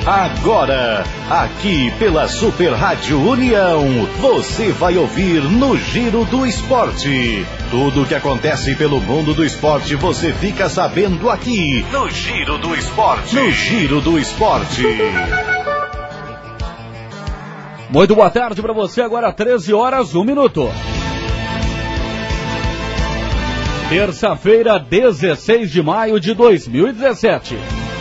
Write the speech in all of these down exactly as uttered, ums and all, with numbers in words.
Agora, aqui pela Super Rádio União, você vai ouvir no Giro do Esporte. Tudo o que acontece pelo mundo do esporte você fica sabendo aqui no Giro do Esporte. No Giro do Esporte. Muito boa tarde para você, agora treze horas, um minuto. Terça-feira, dezesseis de maio de dois mil e dezessete.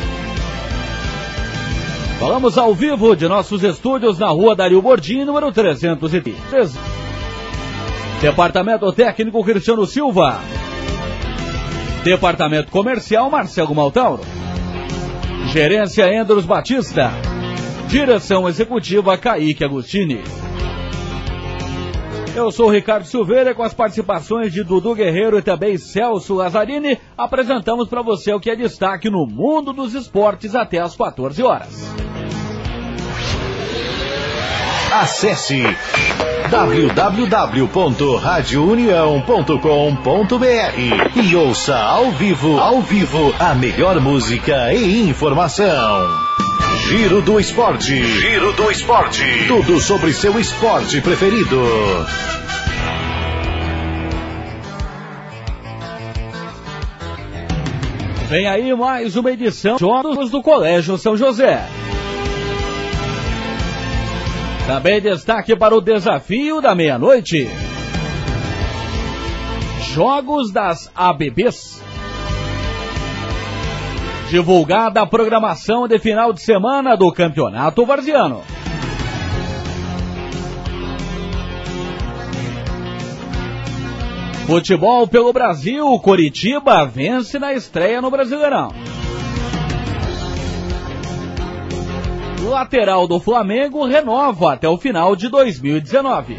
Falamos ao vivo de nossos estúdios na rua Dario Bordim, número trezentos e treze. Departamento Técnico Cristiano Silva. Departamento Comercial Marcelo Maltauro. Gerência Endros Batista. Direção Executiva Kaique Agostini. Eu sou o Ricardo Silveira, com as participações de Dudu Guerreiro e também Celso Lazzarini, apresentamos para você o que é destaque no mundo dos esportes até às quatorze horas. Acesse w w w ponto rádio união ponto com ponto b r e ouça ao vivo, ao vivo, a melhor música e informação. Giro do Esporte. Giro do Esporte. Tudo sobre seu esporte preferido. Vem aí mais uma edição de Jogos do Colégio São José. Também destaque para o desafio da meia-noite. Jogos das A B Bs. Divulgada a programação de final de semana do Campeonato Varziano. Futebol pelo Brasil, Coritiba vence na estreia no Brasileirão. Lateral do Flamengo renova até o final de dois mil e dezenove.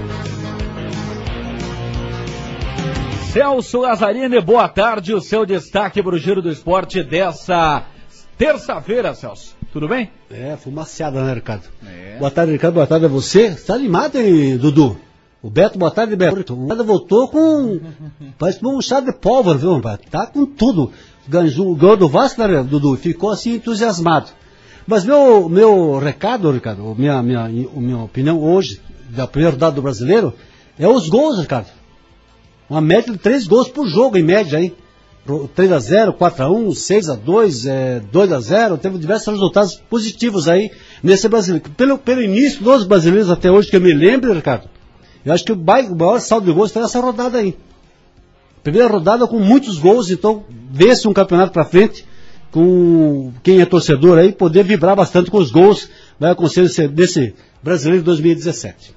Celso Lazzarini, boa tarde, o seu destaque para o Giro do Esporte dessa terça-feira, Celso. Tudo bem? É, fumaciada, né, Ricardo? É. Boa tarde, Ricardo, boa tarde a você. Você tá animado, hein, Dudu? O Beto, boa tarde, Beto. O Beto voltou com... parece um chá de pólvora, viu, rapaz? Tá com tudo. Ganhou, ganhou do Vasco, né, Dudu? Ficou assim entusiasmado. Mas meu, meu recado, Ricardo, minha, minha, minha opinião hoje, da primeira rodada do Brasileiro, é os gols, Ricardo. Uma média de três gols por jogo, em média, hein? três a zero, quatro a um, seis a dois, é, dois a zero, teve diversos resultados positivos aí nesse brasileiro. Pelo, pelo início dos brasileiros até hoje, que eu me lembro, Ricardo, eu acho que o, o maior saldo de gols foi nessa rodada aí. Primeira rodada com muitos gols, então vê-se um campeonato pra frente, com quem é torcedor aí, poder vibrar bastante com os gols, vai acontecer desse brasileiro dois mil e dezessete.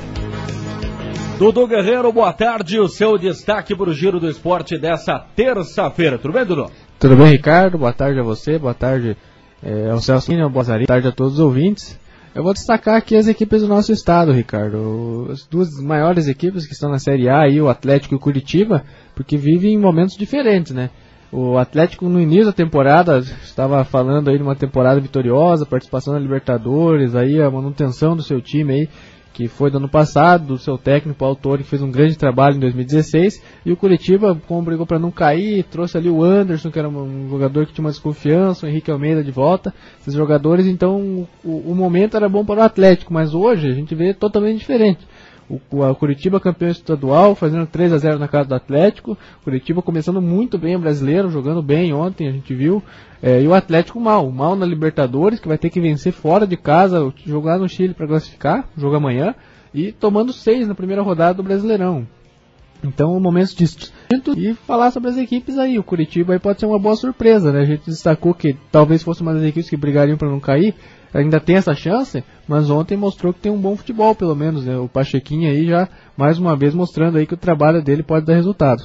Dudu Guerreiro, boa tarde, o seu destaque para o Giro do Esporte dessa terça-feira. Tudo bem, Dudu? Tudo bem, Ricardo, boa tarde a você, boa tarde é, ao Celso, boa tarde a todos os ouvintes. Eu vou destacar aqui as equipes do nosso estado, Ricardo, as duas maiores equipes que estão na Série A, aí, o Atlético e o Curitiba, porque vivem em momentos diferentes, né? O Atlético no início da temporada estava falando aí de uma temporada vitoriosa, participação na Libertadores, aí a manutenção do seu time aí, que foi do ano passado, do seu técnico Autori, que fez um grande trabalho em dois mil e dezesseis, e o Curitiba, como brigou para não cair, trouxe ali o Anderson, que era um jogador que tinha uma desconfiança, o Henrique Almeida de volta, esses jogadores, então o, o momento era bom para o Atlético, mas hoje a gente vê totalmente diferente. O, o Curitiba campeão estadual, fazendo três a zero na casa do Atlético, o Curitiba começando muito bem o brasileiro, jogando bem ontem, a gente viu, é, e o Atlético mal, mal na Libertadores, que vai ter que vencer fora de casa, jogar no Chile para classificar, jogo amanhã, e tomando seis na primeira rodada do Brasileirão. Então, momentos distintos. E falar sobre as equipes aí, o Curitiba aí pode ser uma boa surpresa, né? A gente destacou que talvez fosse uma das equipes que brigariam para não cair, ainda tem essa chance, mas ontem mostrou que tem um bom futebol, pelo menos, né? O Pachequinho aí já, mais uma vez, mostrando aí que o trabalho dele pode dar resultado.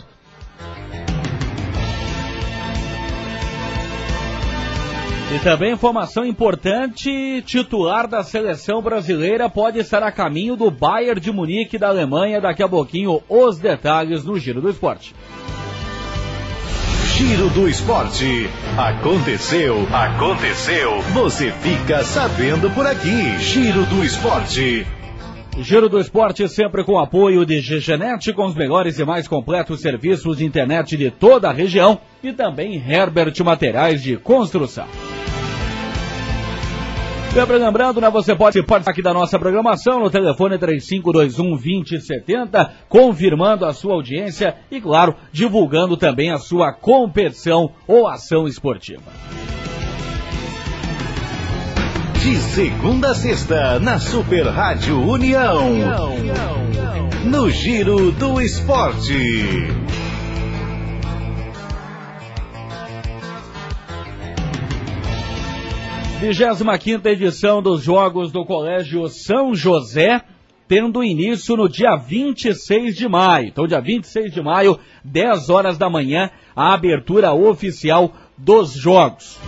E também informação importante, titular da seleção brasileira pode estar a caminho do Bayern de Munique da Alemanha, daqui a pouquinho os detalhes no Giro do Esporte. Giro do Esporte. Aconteceu, aconteceu. Você fica sabendo por aqui. Giro do Esporte. Giro do Esporte sempre com apoio de G G Net, com os melhores e mais completos serviços de internet de toda a região, e também Herbert Materiais de Construção. Sempre lembrando, né, você pode participar aqui da nossa programação no telefone três cinco dois um, dois zero sete zero, confirmando a sua audiência e, claro, divulgando também a sua competição ou ação esportiva. De segunda a sexta, na Super Rádio União, no Giro do Esporte. vigésima quinta edição dos Jogos do Colégio São José, tendo início no dia vinte e seis de maio. Então, dia vinte e seis de maio, dez horas da manhã, a abertura oficial dos Jogos.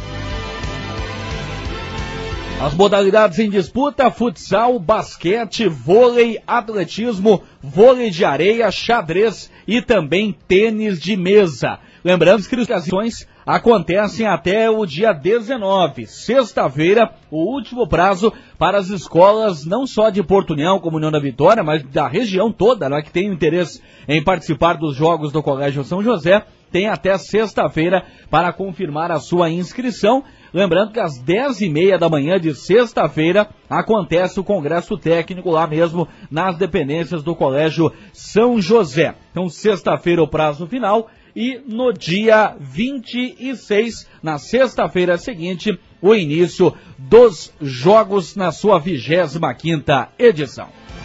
As modalidades em disputa: futsal, basquete, vôlei, atletismo, vôlei de areia, xadrez e também tênis de mesa. Lembrando que as inscrições acontecem até o dia dezenove, sexta-feira, o último prazo para as escolas não só de Porto União, como União da Vitória, mas da região toda, né, que tem interesse em participar dos Jogos do Colégio São José, tem até sexta-feira para confirmar a sua inscrição. Lembrando que às dez e meia da manhã de sexta-feira acontece o congresso técnico lá mesmo nas dependências do Colégio São José. Então, sexta-feira o prazo final e no dia vinte e seis, na sexta-feira seguinte, o início dos Jogos na sua vigésima quinta edição.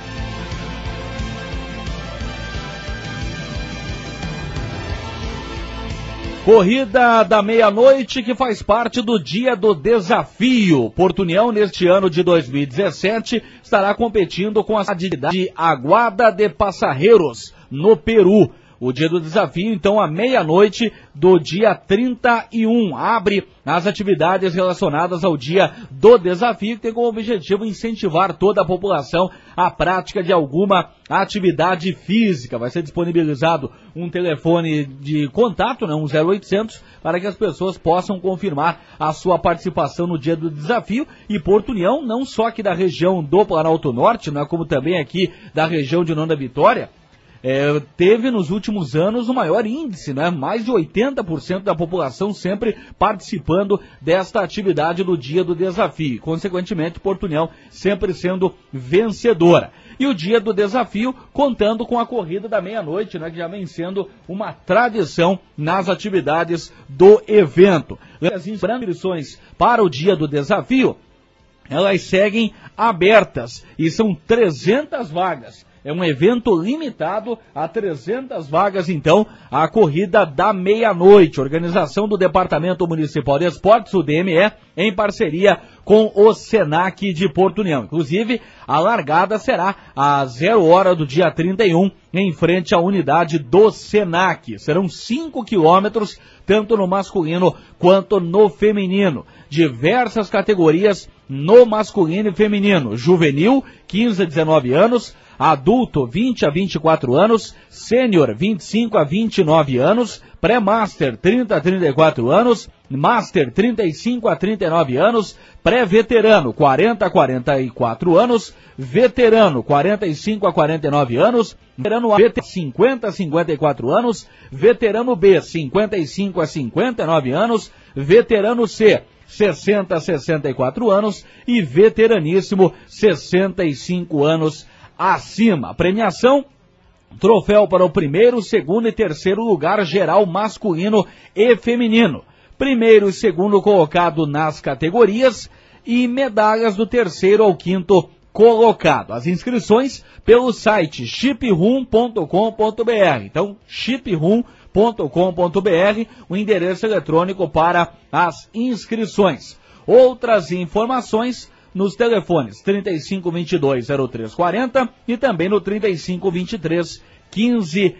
Corrida da meia-noite, que faz parte do Dia do Desafio. Porto União, neste ano de dois mil e dezessete, estará competindo com a atividade Aguada de Passarreiros, no Peru. O Dia do Desafio, então, à meia-noite do dia trinta e um, abre as atividades relacionadas ao Dia do Desafio, que tem como objetivo incentivar toda a população à prática de alguma atividade física. Vai ser disponibilizado um telefone de contato, né, um zero oitocentos, para que as pessoas possam confirmar a sua participação no Dia do Desafio. E Porto União, não só aqui da região do Planalto Norte, né, como também aqui da região de União da Vitória, É, teve nos últimos anos o maior índice, né? Mais de oitenta por cento da população sempre participando desta atividade do Dia do Desafio. Consequentemente, Porto União sempre sendo vencedora. E o Dia do Desafio contando com a corrida da meia-noite, né? Que já vem sendo uma tradição nas atividades do evento. As inscrições para o Dia do Desafio, elas seguem abertas e são trezentas vagas. É um evento limitado a trezentas vagas, então, a corrida da meia-noite. Organização do Departamento Municipal de Esportes, o D M E, em parceria com o Senac de Porto União. Inclusive, a largada será às zero hora do dia trinta e um, em frente à unidade do Senac. Serão cinco quilômetros, tanto no masculino quanto no feminino. Diversas categorias no masculino e feminino. Juvenil, quinze a dezenove anos. Adulto, vinte a vinte e quatro anos, sênior, vinte e cinco a vinte e nove anos, pré-master, trinta a trinta e quatro anos, master, trinta e cinco a trinta e nove anos, pré-veterano, quarenta a quarenta e quatro anos, veterano, quarenta e cinco a quarenta e nove anos, veterano A, cinquenta a cinquenta e quatro anos, veterano B, cinquenta e cinco a cinquenta e nove anos, veterano C, sessenta a sessenta e quatro anos e veteraníssimo, sessenta e cinco anos acima. A premiação: troféu para o primeiro, segundo e terceiro lugar geral masculino e feminino. Primeiro e segundo colocado nas categorias e medalhas do terceiro ao quinto colocado. As inscrições pelo site chip rum ponto com ponto br. Então, chip rum ponto com ponto br, o endereço eletrônico para as inscrições. Outras informações nos telefones trinta e cinco, vinte e dois, zero três quarenta e também no trinta e cinco, vinte e três, quinze,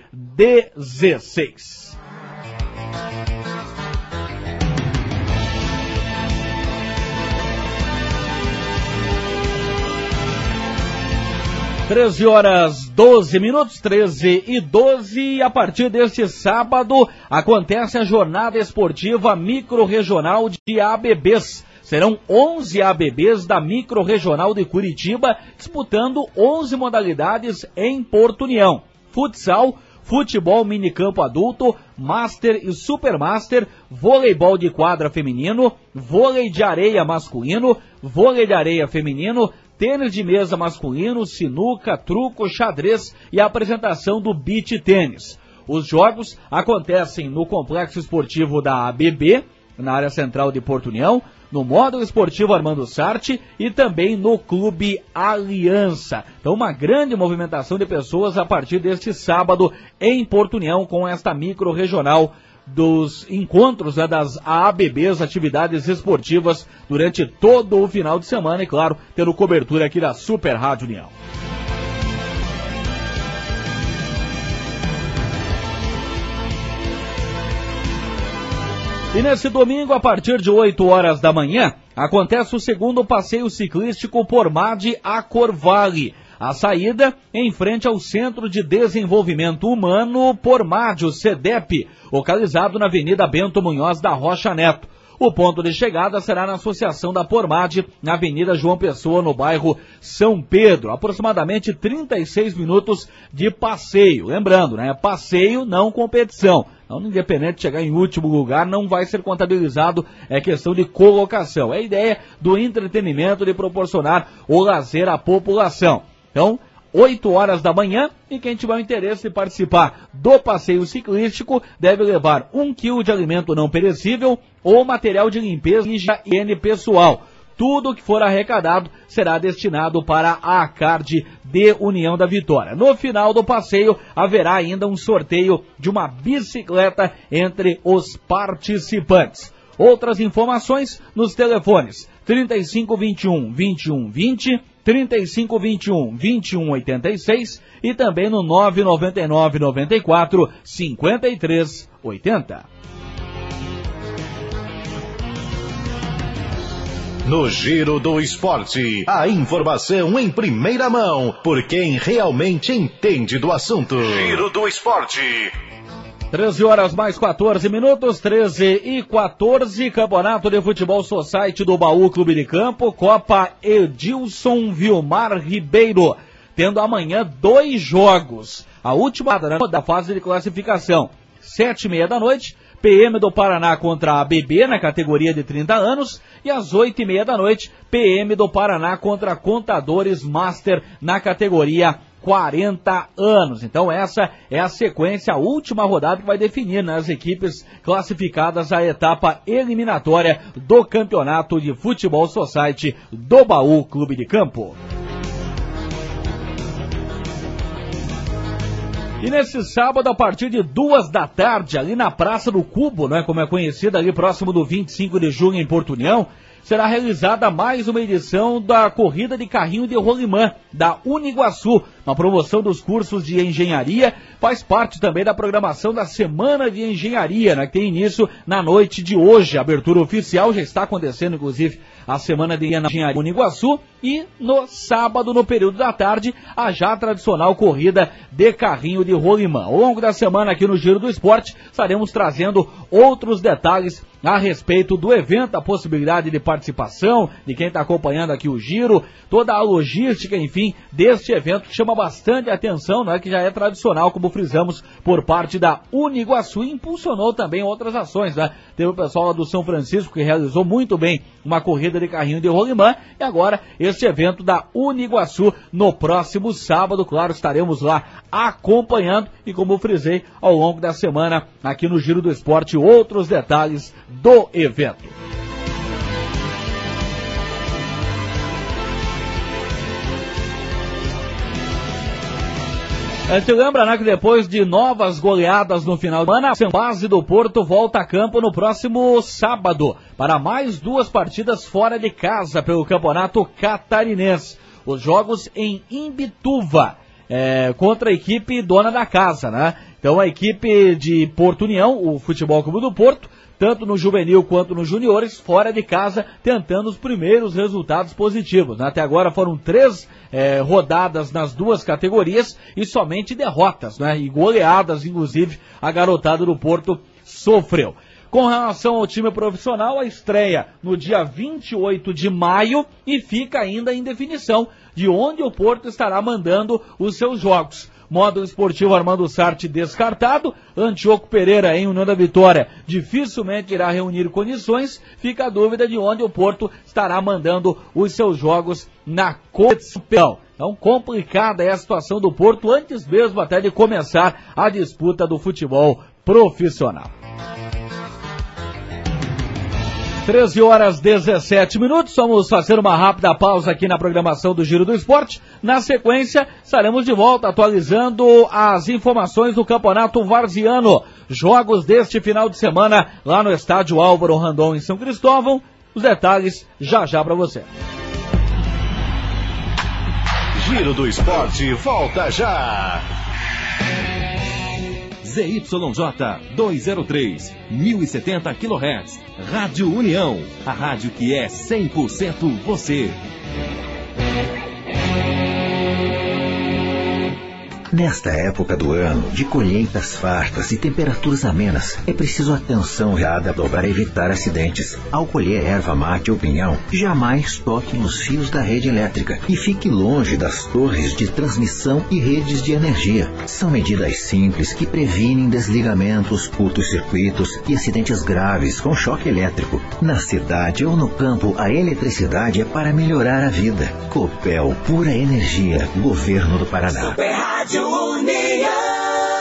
dezesseis. treze horas, doze minutos, treze e doze, a partir deste sábado acontece a jornada esportiva micro-regional de A B Bs. Serão onze A B Bs da micro-regional de Curitiba disputando onze modalidades em Porto União. Futsal, futebol minicampo adulto, master e supermaster, voleibol de quadra feminino, vôlei de areia masculino, vôlei de areia feminino, tênis de mesa masculino, sinuca, truco, xadrez e a apresentação do beach tênis. Os jogos acontecem no Complexo Esportivo da A B B, na área central de Porto União, no Módulo Esportivo Armando Sarti e também no Clube Aliança. Então uma grande movimentação de pessoas a partir deste sábado em Porto União com esta micro-regional dos encontros, né, das A B Bs, atividades esportivas durante todo o final de semana e claro, tendo cobertura aqui da Super Rádio União. E nesse domingo, a partir de oito horas da manhã, acontece o segundo passeio ciclístico Pormade a Corvale. A saída em frente ao Centro de Desenvolvimento Humano Pormade, o CEDEP, localizado na Avenida Bento Munhoz da Rocha Neto. O ponto de chegada será na Associação da Pormade, na Avenida João Pessoa, no bairro São Pedro. Aproximadamente trinta e seis minutos de passeio. Lembrando, né? Passeio, não competição. Então, independente de chegar em último lugar, não vai ser contabilizado, é questão de colocação. É a ideia do entretenimento, de proporcionar o lazer à população. Então, oito horas da manhã, e quem tiver o interesse de participar do passeio ciclístico deve levar um quilo de alimento não perecível ou material de limpeza e higiene pessoal. Tudo que for arrecadado será destinado para a ACARD de União da Vitória. No final do passeio, haverá ainda um sorteio de uma bicicleta entre os participantes. Outras informações nos telefones trinta e cinco, vinte e um, vinte e um, vinte, trinta e cinco, vinte e um, vinte e um, oitenta e seis e também no nove nove nove, nove quatro, cinco três oito zero. No Giro do Esporte, a informação em primeira mão, por quem realmente entende do assunto. Giro do Esporte. treze horas mais quatorze minutos, treze e quatorze, Campeonato de Futebol Society do Baú Clube de Campo, Copa Edilson Vilmar Ribeiro, tendo amanhã dois jogos. A última da fase de classificação, sete e meia da noite, P M do Paraná contra a A B B na categoria de trinta anos e às oito e meia da noite, P M do Paraná contra Contadores Master na categoria quarenta anos. Então essa é a sequência, a última rodada que vai definir, né, as equipes classificadas à etapa eliminatória do Campeonato de Futebol Society do Baú Clube de Campo. E nesse sábado, a partir de duas da tarde, ali na Praça do Cubo, né, como é conhecida, ali próximo do vinte e cinco de junho em Porto União, será realizada mais uma edição da Corrida de Carrinho de Rolimã, da Uniguaçu, uma promoção dos cursos de engenharia, faz parte também da programação da Semana de Engenharia, né, que tem início na noite de hoje. A abertura oficial já está acontecendo, inclusive, a Semana de Engenharia Uniguaçu, e no sábado, no período da tarde, a já tradicional Corrida de Carrinho de Rolimã. Ao longo da semana aqui no Giro do Esporte, estaremos trazendo outros detalhes a respeito do evento, a possibilidade de participação de quem está acompanhando aqui o Giro, toda a logística, enfim, deste evento que chama bastante atenção, né, que já é tradicional, como frisamos, por parte da Uniguaçu, e impulsionou também outras ações, né? Teve o pessoal lá do São Francisco que realizou muito bem uma corrida de carrinho de rolimã, e agora este evento da Uniguaçu no próximo sábado, claro, estaremos lá acompanhando, e como frisei, ao longo da semana, aqui no Giro do Esporte, outros detalhes do evento. A gente lembra, né, que depois de novas goleadas no final de semana, a base do Porto volta a campo no próximo sábado para mais duas partidas fora de casa pelo Campeonato Catarinense. Os jogos em Imbituva, é, contra a equipe dona da casa, né? Então a equipe de Porto União, o Futebol Clube do Porto, tanto no juvenil quanto nos juniores, fora de casa, tentando os primeiros resultados positivos. Até agora foram três é, rodadas nas duas categorias e somente derrotas, né? E goleadas, inclusive, a garotada do Porto sofreu. Com relação ao time profissional, a estreia no dia vinte e oito de maio e fica ainda em definição de onde o Porto estará mandando os seus jogos. Módulo Esportivo Armando Sarte descartado. Antioco Pereira em União da Vitória dificilmente irá reunir condições. Fica a dúvida de onde o Porto estará mandando os seus jogos na competição. Então, complicada é a situação do Porto antes mesmo até de começar a disputa do futebol profissional. treze horas e dezessete minutos, vamos fazer uma rápida pausa aqui na programação do Giro do Esporte. Na sequência, estaremos de volta atualizando as informações do Campeonato Varziano. Jogos deste final de semana lá no estádio Álvaro Randon em São Cristóvão. Os detalhes já já para você. Giro do Esporte volta já. Z Y J duzentos e três, mil e setenta quilohertz. Rádio União, a rádio que é cem por cento você. Nesta época do ano, de colheitas fartas e temperaturas amenas, é preciso atenção reada para evitar acidentes. Ao colher erva mate ou pinhão, jamais toque nos fios da rede elétrica e fique longe das torres de transmissão e redes de energia. São medidas simples que previnem desligamentos, curtos-circuitos e acidentes graves com choque elétrico. Na cidade ou no campo, a eletricidade é para melhorar a vida. Copel, pura energia, Governo do Paraná. Super Rádio União.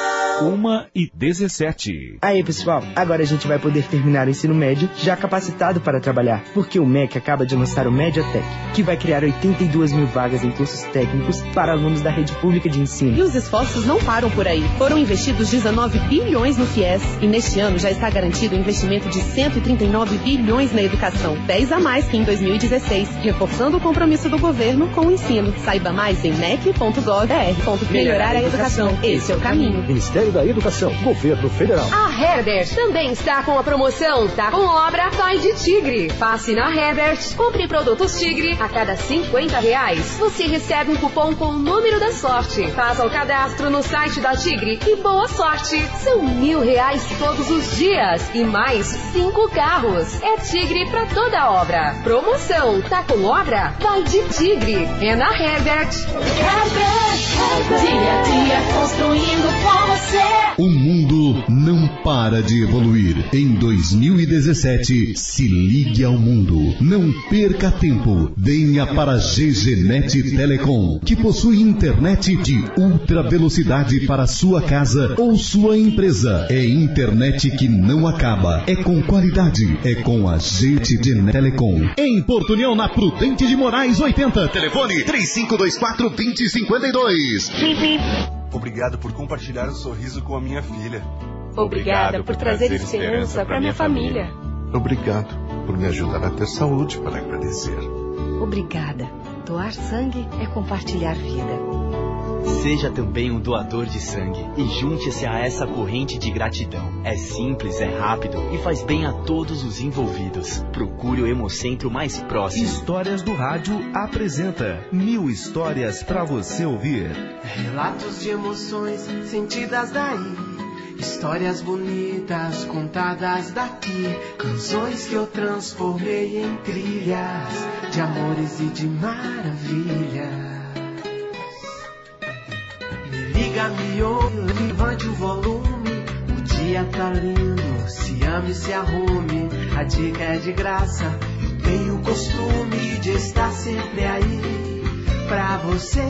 uma e dezessete. Aí, pessoal, agora a gente vai poder terminar o ensino médio já capacitado para trabalhar, porque o M E C acaba de lançar o Mediatec, que vai criar oitenta e duas mil vagas em cursos técnicos para alunos da rede pública de ensino. E os esforços não param por aí. Foram investidos dezenove bilhões no FIES e neste ano já está garantido um investimento de cento e trinta e nove bilhões na educação, dez a mais que em dois mil e dezesseis, reforçando o compromisso do governo com o ensino. Saiba mais em mec ponto gov ponto br. Melhorar a educação, esse é o caminho. Ministério da Educação, Governo Federal. A Herbert também está com a promoção Tá com Obra, Vai de Tigre. Passe na Herbert, compre produtos Tigre a cada cinquenta reais. Você recebe um cupom com o número da sorte. Faça o cadastro no site da Tigre e boa sorte. São mil reais todos os dias e mais cinco carros. É Tigre pra toda obra. Promoção Tá com Obra, Vai de Tigre. É na Herbert. Herbert, Herbert. Dia a dia construindo com você. O mundo não para de evoluir. Em dois mil e dezessete, se ligue ao mundo. Não perca tempo. Venha para a G G Net Telecom, que possui internet de ultra velocidade para sua casa ou sua empresa. É internet que não acaba. É com qualidade. É com a G G Net Telecom. Em Porto União, na Prudente de Moraes oitenta. Telefone três cinco dois quatro, dois zero cinco dois. Obrigado por compartilhar o sorriso com a minha filha. Obrigada por trazer esperança para minha família. Obrigado por me ajudar a ter saúde para agradecer. Obrigada. Doar sangue é compartilhar vida. Seja também um doador de sangue e junte-se a essa corrente de gratidão. É simples, é rápido e faz bem a todos os envolvidos. Procure o Hemocentro mais próximo. Histórias do Rádio apresenta mil histórias para você ouvir. Relatos de emoções sentidas daí. Histórias bonitas contadas daqui. Canções que eu transformei em trilhas de amores e de maravilhas. Liga, me ouve, levante o volume. O dia tá lindo, se ame, se arrume. A dica é de graça, eu tenho o costume de estar sempre aí pra você.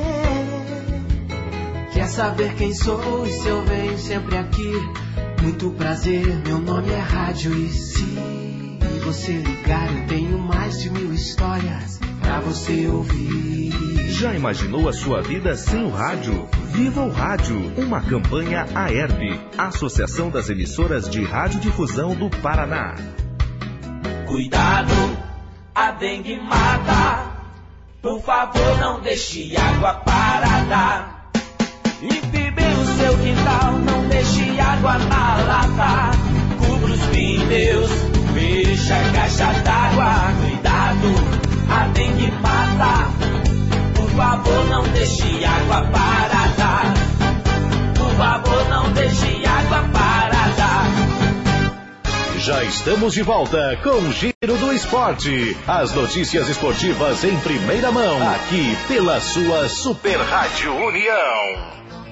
Quer saber quem sou e se eu venho sempre aqui? Muito prazer, meu nome é Rádio e se você ligar eu tenho mais de mil histórias pra você ouvir. Já imaginou a sua vida sem o rádio? Viva o Rádio, uma campanha A E R B, Associação das Emissoras de Radiodifusão do Paraná. Cuidado, a dengue mata. Por favor, não deixe água parada. Limpe bem o seu quintal, não deixe água na lata. Cubra os pneus, fecha a caixa d'água. Cuidado, a dengue mata. Por favor, não deixe água parada. Por favor, não deixe água parada. Já estamos de volta com o Giro do Esporte. As notícias esportivas em primeira mão, aqui pela sua Super Rádio União.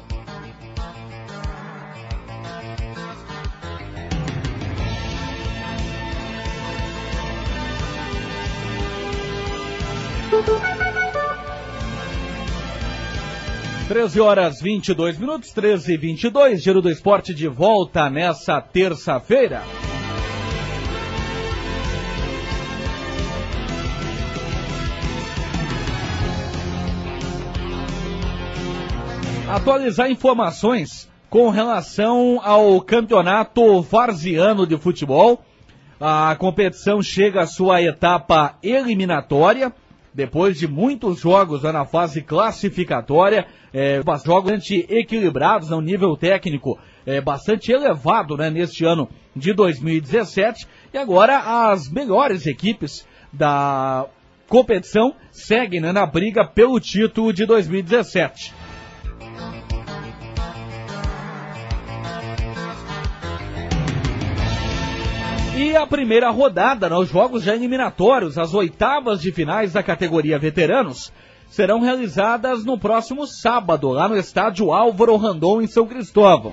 treze horas e vinte e dois minutos, treze e vinte e dois, Giro do Esporte de volta nessa terça-feira. Atualizar informações com relação ao campeonato varziano de futebol. A competição chega à sua etapa eliminatória, depois de muitos jogos na fase classificatória, é, jogos bastante equilibrados, a um nível técnico é, bastante elevado, né, neste ano de dois mil e dezessete, e agora as melhores equipes da competição seguem, né, na briga pelo título de dois mil e dezessete. E a primeira rodada, nos jogos já eliminatórios, as oitavas de finais da categoria veteranos, serão realizadas no próximo sábado, lá no estádio Álvaro Randon, em São Cristóvão.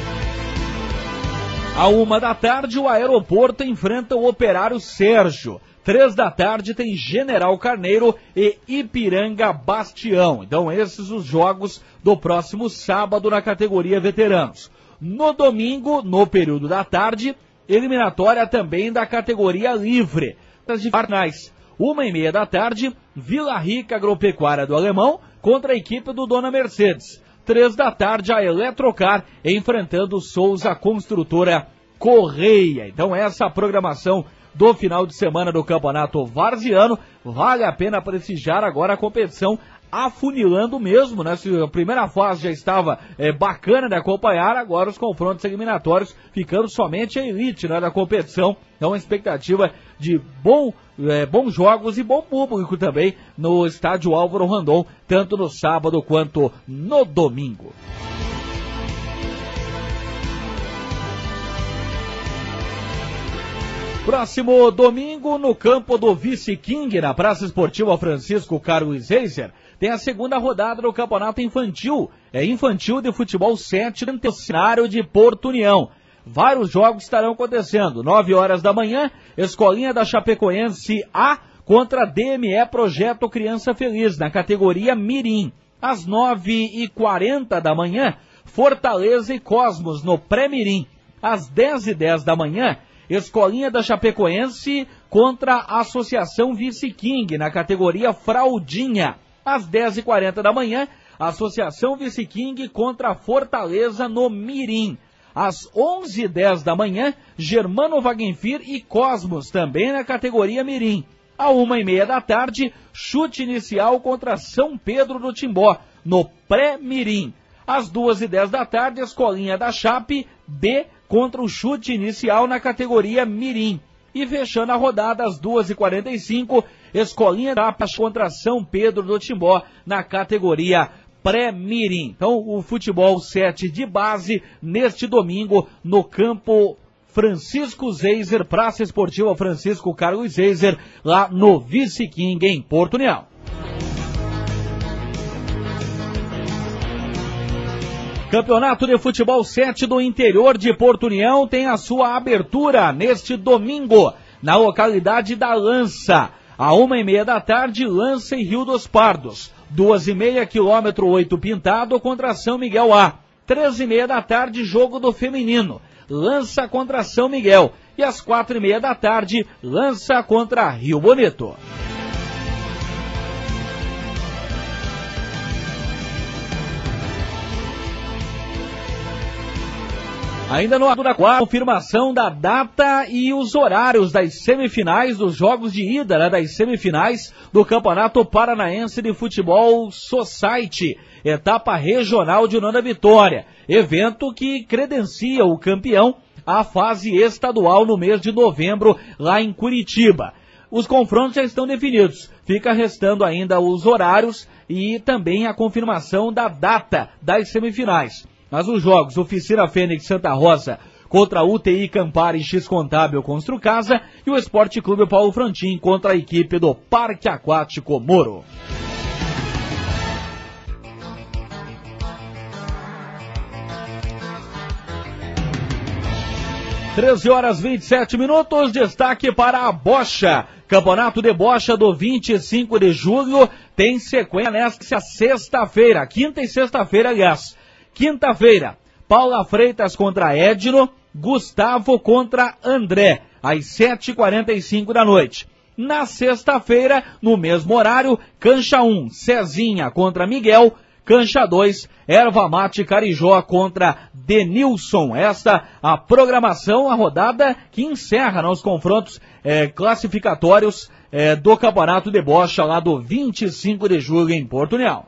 À uma da tarde, o Aeroporto enfrenta o Operário Sérgio. Três da tarde tem General Carneiro e Ipiranga Bastião. Então, esses os jogos do próximo sábado na categoria veteranos. No domingo, no período da tarde, eliminatória também da categoria livre. Das de finais, uma e meia da tarde, Vila Rica Agropecuária do Alemão contra a equipe do Dona Mercedes. Três da tarde, a Eletrocar enfrentando Souza Construtora Correia. Então essa programação do final de semana do Campeonato Varziano. Vale a pena prestigiar agora a competição afunilando mesmo, né? Se a primeira fase já estava é, bacana de acompanhar, agora os confrontos eliminatórios ficando somente a elite, né, da competição. Então a expectativa de bom, é, bons jogos e bom público também no estádio Álvaro Randon, tanto no sábado quanto no domingo. Próximo domingo, no campo do Vice King, na Praça Esportiva Francisco Carlos Reiser, tem a segunda rodada do Campeonato Infantil. É Infantil de Futebol sete no cenário de Porto União. Vários jogos estarão acontecendo. nove horas da manhã, Escolinha da Chapecoense A contra D M E Projeto Criança Feliz, na categoria Mirim. Às nove e quarenta da manhã, Fortaleza e Cosmos, no Pré-Mirim. Às dez e dez da manhã, Escolinha da Chapecoense contra a Associação Vice King, na categoria Fraldinha. Às dez e quarenta da manhã, Associação Vice King contra a Fortaleza no Mirim. Às onze e dez da manhã, Germano Wagenfir e Cosmos, também na categoria Mirim. À uma e meia da tarde, chute inicial contra São Pedro do Timbó, no Pré-Mirim. Às duas e dez da tarde, Escolinha da Chape B contra o chute inicial na categoria Mirim. E fechando a rodada às duas e quarenta e cinco, Escolinha da Chape contra São Pedro do Timbó na categoria Pré-Mirim. Então o futebol sete de base neste domingo no campo Francisco Zeiser, Praça Esportiva Francisco Carlos Zeiser, lá no Vice King em Porto União. Campeonato de Futebol sete do interior de Porto União tem a sua abertura neste domingo, na localidade da Lança. À uma e meia da tarde, Lança e Rio dos Pardos. Duas e meia, quilômetro oito Pintado contra São Miguel A. Três e meia da tarde, jogo do feminino. Lança contra São Miguel. E às quatro e meia da tarde, Lança contra Rio Bonito. Ainda no ato da confirmação da data e os horários das semifinais dos jogos de ida, né, das semifinais do Campeonato Paranaense de Futebol Society, etapa regional de Nona Vitória, evento que credencia o campeão à fase estadual no mês de novembro lá em Curitiba. Os confrontos já estão definidos, fica restando ainda os horários e também a confirmação da data das semifinais. Mas os jogos Oficina Fênix Santa Rosa contra a U T I Campari X Contábil Constru Casa e o Esporte Clube Paulo Frontin contra a equipe do Parque Aquático Moro. treze horas e vinte e sete minutos, destaque para a Bocha, Campeonato de Bocha do vinte e cinco de julho tem sequência nesta sexta-feira, quinta e sexta-feira, aliás. Quinta-feira, Paula Freitas contra Edno, Gustavo contra André, às sete e quarenta e cinco da noite. Na sexta-feira, no mesmo horário, Cancha um, Cezinha contra Miguel, Cancha dois, Erva Mate Carijó contra Denilson. Esta a programação, a rodada que encerra né, os confrontos eh, classificatórios eh, do Campeonato de Bocha lá do vinte e cinco de julho em Porto União.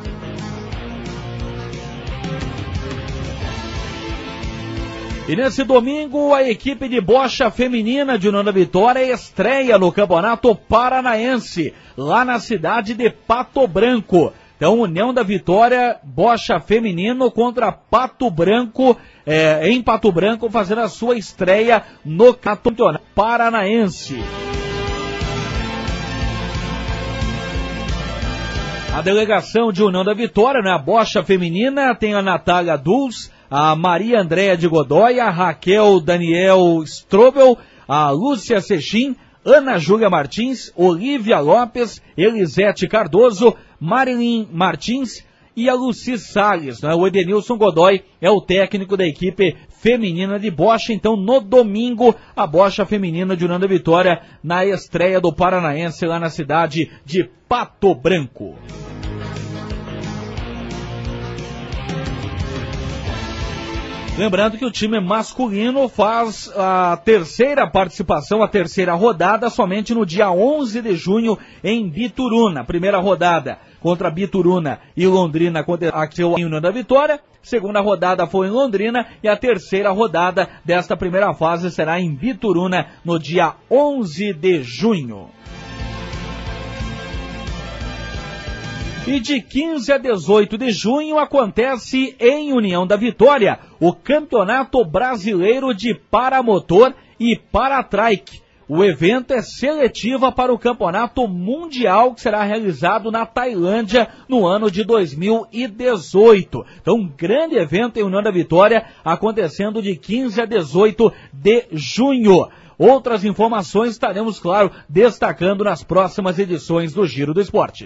E nesse domingo, a equipe de bocha feminina de União da Vitória estreia no Campeonato Paranaense, lá na cidade de Pato Branco. Então, União da Vitória, bocha feminino contra Pato Branco, é, em Pato Branco, fazendo a sua estreia no Campeonato Paranaense. A delegação de União da Vitória, né, a bocha feminina, tem a Natália Dulz, a Maria Andréa de Godoy, a Raquel Daniel Strobel, a Lúcia Sechim, Ana Júlia Martins, Olivia Lopes, Elisete Cardoso, Marilyn Martins e a Luci Salles. Né? O Edenilson Godoy é o técnico da equipe feminina de bocha. Então, no domingo, a bocha feminina de União da Vitória na estreia do Paranaense lá na cidade de Pato Branco. Lembrando que o time masculino faz a terceira participação, a terceira rodada, somente no dia onze de junho em Bituruna. Primeira rodada contra Bituruna e Londrina aconteceu em União da Vitória. Segunda rodada foi em Londrina e a terceira rodada desta primeira fase será em Bituruna no dia onze de junho. E de quinze a dezoito de junho acontece em União da Vitória o Campeonato Brasileiro de Paramotor e Paratrike. O evento é seletiva para o Campeonato Mundial que será realizado na Tailândia no ano de dois mil e dezoito. Então, um grande evento em União da Vitória acontecendo de quinze a dezoito de junho. Outras informações estaremos, claro, destacando nas próximas edições do Giro do Esporte.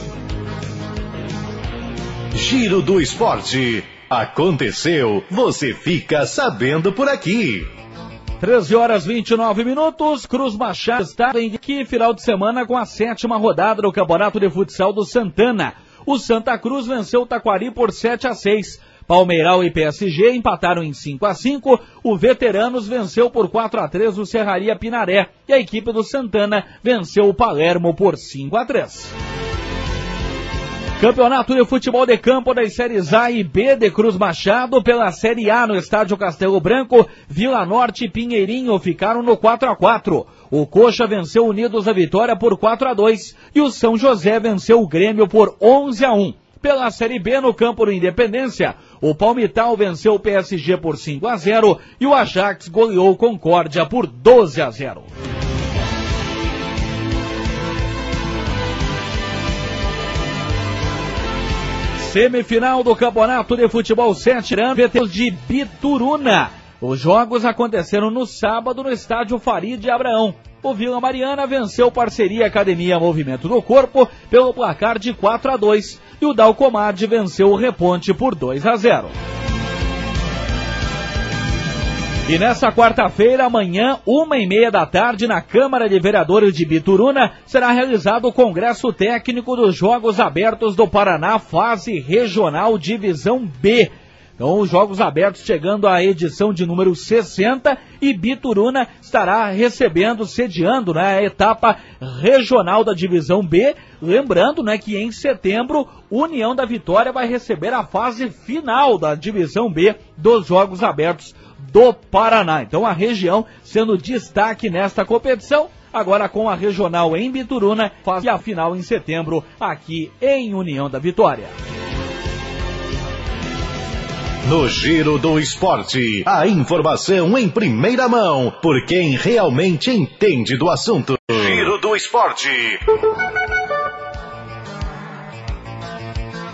Giro do Esporte. Aconteceu, você fica sabendo por aqui. treze horas e vinte e nove minutos, Cruz Machado está em que final de semana com a sétima rodada do Campeonato de Futsal do Santana. O Santa Cruz venceu o Taquari por sete a seis. Palmeiral e P S G empataram em cinco a cinco. O Veteranos venceu por quatro a três o Serraria Pinaré. E a equipe do Santana venceu o Palermo por cinco a três. Campeonato de Futebol de Campo das séries A e B de Cruz Machado. Pela Série A no Estádio Castelo Branco, Vila Norte e Pinheirinho ficaram no quatro a quatro. O Coxa venceu Unidos da Vitória por quatro a dois e o São José venceu o Grêmio por onze a um. Pela Série B no campo do Independência, o Palmital venceu o P S G por cinco a zero e o Ajax goleou o Concórdia por doze a zero. Semifinal do Campeonato de Futebol sete de Bituruna. Os jogos aconteceram no sábado no estádio Farid de Abraão. O Vila Mariana venceu Parceria Academia Movimento do Corpo pelo placar de quatro a dois e o Dalcomad venceu o Reponte por dois a zero. E nessa quarta-feira, amanhã, uma e meia da tarde, na Câmara de Vereadores de Bituruna, será realizado o Congresso Técnico dos Jogos Abertos do Paraná, fase regional Divisão B. Então, os Jogos Abertos chegando à edição de número sessenta e Bituruna estará recebendo, sediando, né, a etapa regional da Divisão B. Lembrando, né, que em setembro, União da Vitória vai receber a fase final da Divisão B dos Jogos Abertos do Paraná. Então, a região sendo destaque nesta competição. Agora com a regional em Bituruna, faz a final em setembro aqui em União da Vitória. No Giro do Esporte, a informação em primeira mão, por quem realmente entende do assunto. Giro do Esporte.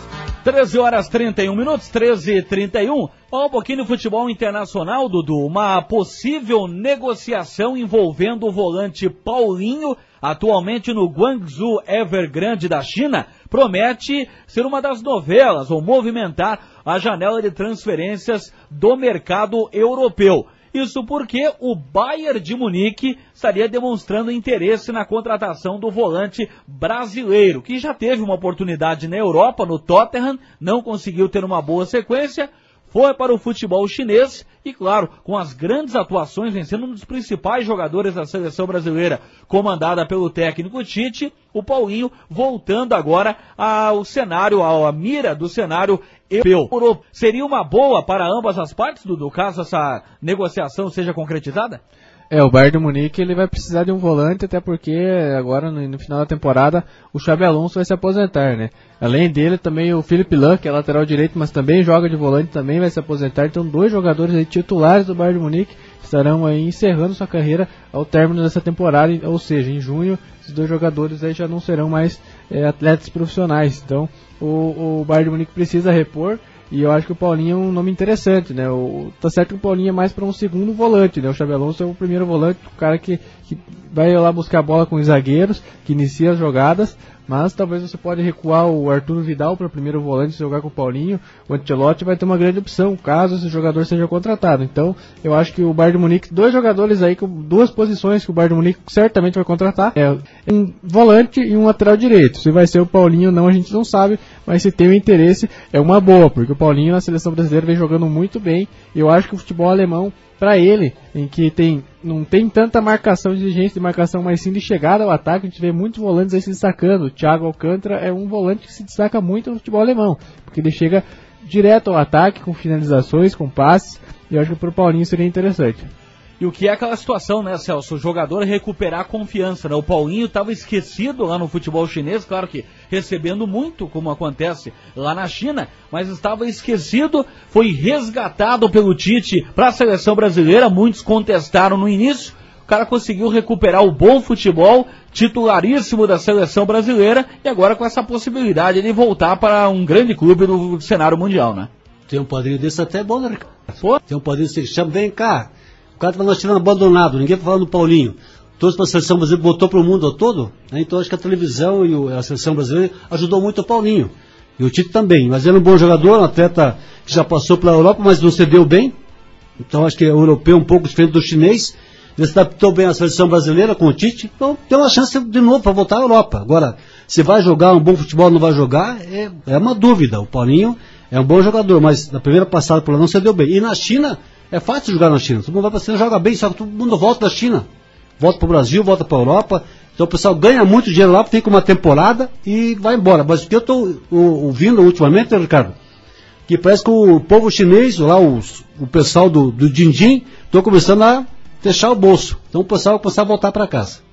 treze horas e trinta e um minutos, treze e trinta e um. Um pouquinho de futebol internacional, Dudu. Uma possível negociação envolvendo o volante Paulinho, atualmente no Guangzhou Evergrande da China, promete ser uma das novelas ou movimentar a janela de transferências do mercado europeu. Isso porque o Bayern de Munique estaria demonstrando interesse na contratação do volante brasileiro, que já teve uma oportunidade na Europa, no Tottenham, não conseguiu ter uma boa sequência, foi para o futebol chinês e, claro, com as grandes atuações, vencendo um dos principais jogadores da seleção brasileira, comandada pelo técnico Tite, o Paulinho voltando agora ao cenário, à mira do cenário europeu. Seria uma boa para ambas as partes, Dudu, caso essa negociação seja concretizada? É, o Bayern de Munique ele vai precisar de um volante, até porque agora no, no final da temporada o Xabi Alonso vai se aposentar, né? Além dele também o Philipp Lahm, que é lateral direito, mas também joga de volante, também vai se aposentar. Então dois jogadores aí titulares do Bayern de Munique estarão aí encerrando sua carreira ao término dessa temporada, ou seja, em junho esses dois jogadores aí já não serão mais é, atletas profissionais. Então o, o Bayern de Munique precisa repor. E eu acho que o Paulinho é um nome interessante, né? O, tá certo que o Paulinho é mais para um segundo volante, né? O Xabi Alonso é o primeiro volante, o cara que, que vai lá buscar a bola com os zagueiros, que inicia as jogadas, mas talvez você pode recuar o Arturo Vidal para o primeiro volante e jogar com o Paulinho. O Ancelotti vai ter uma grande opção, caso esse jogador seja contratado. Então, eu acho que o Bayern de Munique, dois jogadores aí, com duas posições que o Bayern de Munique certamente vai contratar, é um volante e um lateral direito. Se vai ser o Paulinho ou não, a gente não sabe, mas se tem o interesse, é uma boa, porque o Paulinho na seleção brasileira vem jogando muito bem, e eu acho que o futebol alemão, para ele, em que tem, não tem tanta marcação, exigência de marcação, mas sim de chegada ao ataque, a gente vê muitos volantes aí se destacando. O Thiago Alcântara é um volante que se destaca muito no futebol alemão, porque ele chega direto ao ataque, com finalizações, com passes, e eu acho que para o Paulinho seria interessante. E o que é aquela situação, né, Celso? O jogador recuperar a confiança, né? O Paulinho estava esquecido lá no futebol chinês, claro que recebendo muito, como acontece lá na China, mas estava esquecido, foi resgatado pelo Tite para a seleção brasileira, muitos contestaram no início, o cara conseguiu recuperar o bom futebol, titularíssimo da seleção brasileira, e agora com essa possibilidade de voltar para um grande clube do cenário mundial, né? Tem um padrinho desse até bom, né? Pô, tem um padrinho desse que chama, vem cá. O cara estava tirando abandonado, ninguém falando do Paulinho. Todos para a seleção brasileira, botou para o mundo todo, né? Então acho que a televisão e a seleção brasileira ajudou muito o Paulinho. E o Tite também. Mas ele é um bom jogador, um atleta que já passou pela Europa, mas não cedeu bem. Então acho que é o europeu um pouco diferente do chinês. Ele se adaptou bem à seleção brasileira com o Tite. Então tem uma chance de novo para voltar à Europa. Agora, se vai jogar um bom futebol ou não vai jogar, é, é uma dúvida. O Paulinho é um bom jogador, mas na primeira passada por lá não cedeu bem. E na China, é fácil jogar na China. Todo mundo vai para a China, joga bem, só que todo mundo volta da China. Volta para o Brasil, volta para a Europa. Então o pessoal ganha muito dinheiro lá, fica uma temporada e vai embora. Mas o que eu estou ouvindo ultimamente, Ricardo, que parece que o povo chinês, lá os, o pessoal do, do Din-Din, estão começando a fechar o bolso. Então o pessoal vai começar a voltar para casa.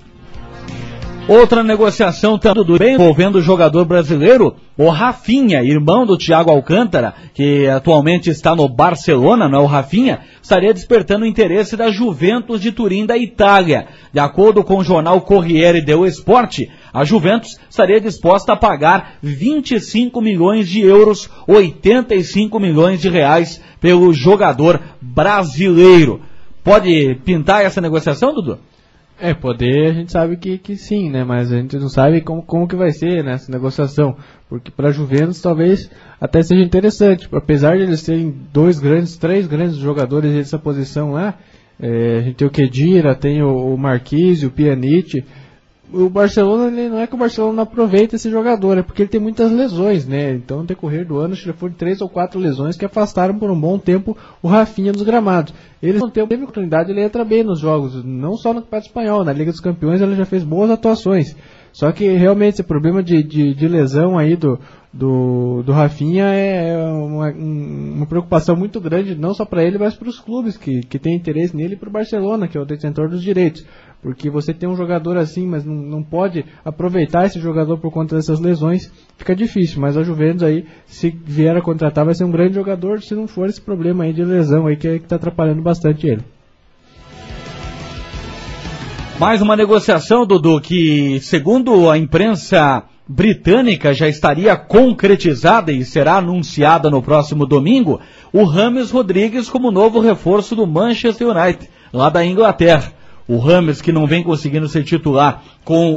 Outra negociação também envolvendo o jogador brasileiro, o Rafinha, irmão do Thiago Alcântara, que atualmente está no Barcelona, não é o Rafinha, estaria despertando o interesse da Juventus de Turim da Itália. De acordo com o jornal Corriere dello Sport, a Juventus estaria disposta a pagar vinte e cinco milhões de euros, oitenta e cinco milhões de reais, pelo jogador brasileiro. Pode pintar essa negociação, Dudu? É, poder a gente sabe que, que sim, né? Mas a gente não sabe como, como que vai ser, né, essa negociação. Porque para a Juventus talvez até seja interessante. Apesar de eles terem dois grandes, três grandes jogadores nessa posição lá, é, a gente tem o Khedira, tem o, o Marquise, o Pjanic. O Barcelona, ele, não é que o Barcelona não aproveita esse jogador, é porque ele tem muitas lesões, né? Então, no decorrer do ano, acho que já foram três ou quatro lesões que afastaram por um bom tempo o Rafinha dos gramados. Ele não teve oportunidade, ele entra bem nos jogos, não só no Campeonato Espanhol, na Liga dos Campeões ele já fez boas atuações. Só que realmente esse problema de, de, de lesão aí do, do, do Rafinha é uma, uma preocupação muito grande, não só para ele, mas para os clubes que, que têm interesse nele e para o Barcelona, que é o detentor dos direitos. Porque você tem um jogador assim, mas não, não pode aproveitar esse jogador por conta dessas lesões, fica difícil. Mas a Juventus aí, se vier a contratar, vai ser um grande jogador, se não for esse problema aí de lesão aí que está atrapalhando bastante ele. Mais uma negociação, Dudu, que segundo a imprensa britânica já estaria concretizada e será anunciada no próximo domingo, o James Rodrigues como novo reforço do Manchester United, lá da Inglaterra. O James, que não vem conseguindo ser titular com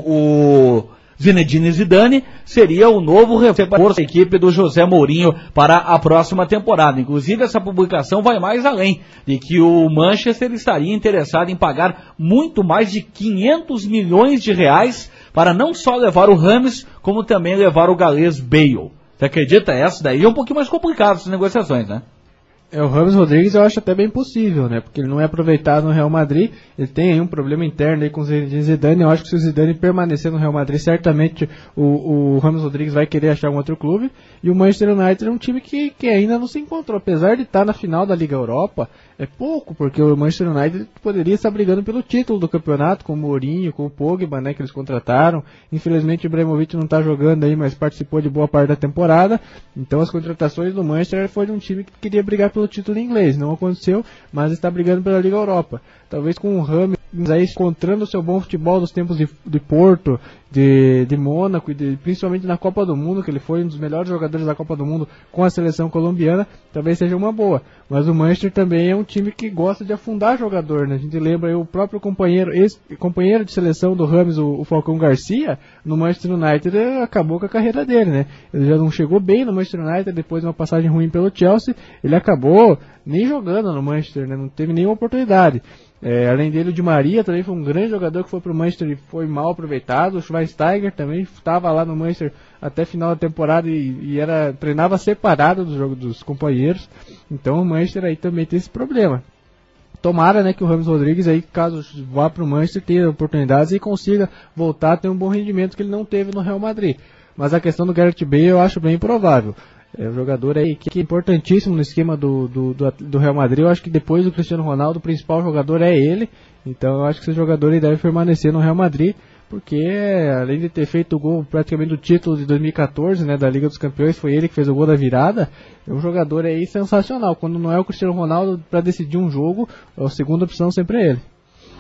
o Zinedine Zidane, seria o novo reforço da equipe do José Mourinho para a próxima temporada. Inclusive, essa publicação vai mais além, de que o Manchester estaria interessado em pagar muito mais de quinhentos milhões de reais para não só levar o James, como também levar o galês Bale. Você acredita? Essa daí é um pouquinho mais complicado, essas negociações, né? É, o James Rodrigues eu acho até bem possível, né? Porque ele não é aproveitado no Real Madrid, ele tem aí um problema interno aí com o Zidane. Eu acho que se o Zidane permanecer no Real Madrid, certamente o, o James Rodrigues vai querer achar um outro clube. E o Manchester United é um time que, que ainda não se encontrou, apesar de estar na final da Liga Europa, é pouco, porque o Manchester United poderia estar brigando pelo título do campeonato, com o Mourinho, com o Pogba, né, que eles contrataram. Infelizmente o Ibrahimovic não está jogando aí, mas participou de boa parte da temporada. Então as contratações do Manchester foi de um time que queria brigar pelo título inglês. Não aconteceu, mas está brigando pela Liga Europa. Talvez com o James aí encontrando o seu bom futebol dos tempos de, de Porto, de, de Mônaco, e de, principalmente na Copa do Mundo, que ele foi um dos melhores jogadores da Copa do Mundo com a seleção colombiana, talvez seja uma boa. Mas o Manchester também é um time que gosta de afundar jogador, né? A gente lembra aí o próprio companheiro, ex-companheiro de seleção do James, o, o Falcão Garcia, no Manchester United, acabou com a carreira dele, né? Ele já não chegou bem no Manchester United, depois de uma passagem ruim pelo Chelsea, ele acabou nem jogando no Manchester, né? Não teve nenhuma oportunidade. É, além dele, o Di Maria também foi um grande jogador que foi pro Manchester e foi mal aproveitado. O Schweinsteiger também estava lá no Manchester até final da temporada e, e era, treinava separado do jogo dos companheiros. Então o Manchester aí também tem esse problema. Tomara, né, que o James Rodrigues aí, caso vá pro Manchester, tenha oportunidades e consiga voltar a ter um bom rendimento que ele não teve no Real Madrid. Mas a questão do Gareth Bale eu acho bem improvável. É um jogador aí que é importantíssimo no esquema do, do, do, do Real Madrid. Eu acho que depois do Cristiano Ronaldo, o principal jogador é ele. Então eu acho que esse jogador aí deve permanecer no Real Madrid, porque além de ter feito o gol praticamente do título de dois mil e catorze, né, da Liga dos Campeões, foi ele que fez o gol da virada. É um jogador aí sensacional. Quando não é o Cristiano Ronaldo para decidir um jogo, a segunda opção sempre é ele.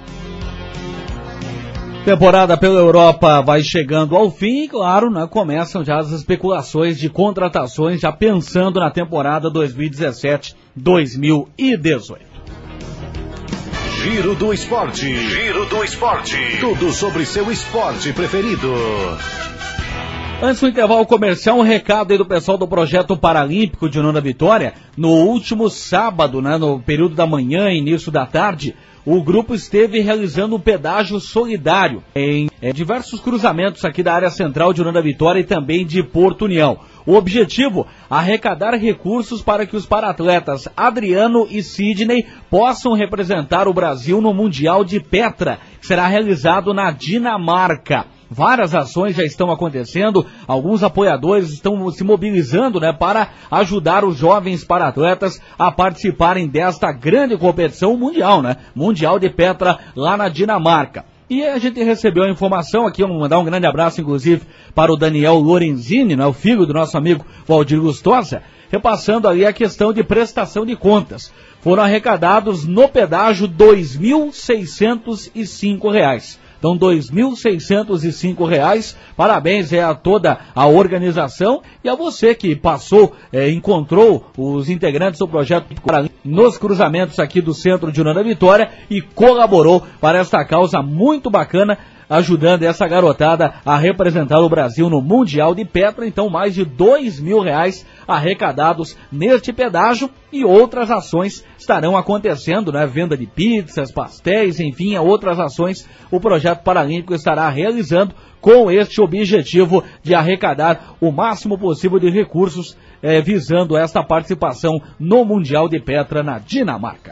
Temporada pela Europa vai chegando ao fim e, claro, né, começam já as especulações de contratações, já pensando na temporada dois mil e dezessete dois mil e dezoito. Giro do Esporte. Giro do Esporte. Tudo sobre seu esporte preferido. Antes do intervalo comercial, um recado aí do pessoal do Projeto Paralímpico de União da Vitória. No último sábado, né, no período da manhã e início da tarde, o grupo esteve realizando um pedágio solidário em é, diversos cruzamentos aqui da área central de União da Vitória e também de Porto União. O objetivo, arrecadar recursos para que os paratletas Adriano e Sidney possam representar o Brasil no Mundial de Petra, que será realizado na Dinamarca. Várias ações já estão acontecendo, alguns apoiadores estão se mobilizando, né, para ajudar os jovens paratletas a participarem desta grande competição mundial, né, Mundial de Petra lá na Dinamarca. E a gente recebeu a informação aqui, vamos mandar um grande abraço, inclusive, para o Daniel Lorenzini, né, o filho do nosso amigo Valdir Lustosa, repassando ali a questão de prestação de contas. Foram arrecadados no pedágio dois mil seiscentos e cinco reais. Então, dois mil seiscentos e cinco reais, parabéns é, a toda a organização e a você que passou, é, encontrou os integrantes do projeto nos cruzamentos aqui do centro de União da Vitória e colaborou para esta causa muito bacana, ajudando essa garotada a representar o Brasil no Mundial de Petra. Então, mais de dois mil reais arrecadados neste pedágio e outras ações estarão acontecendo, né? Venda de pizzas, pastéis, enfim, outras ações o Projeto Paralímpico estará realizando com este objetivo de arrecadar o máximo possível de recursos, eh, visando esta participação no Mundial de Petra na Dinamarca.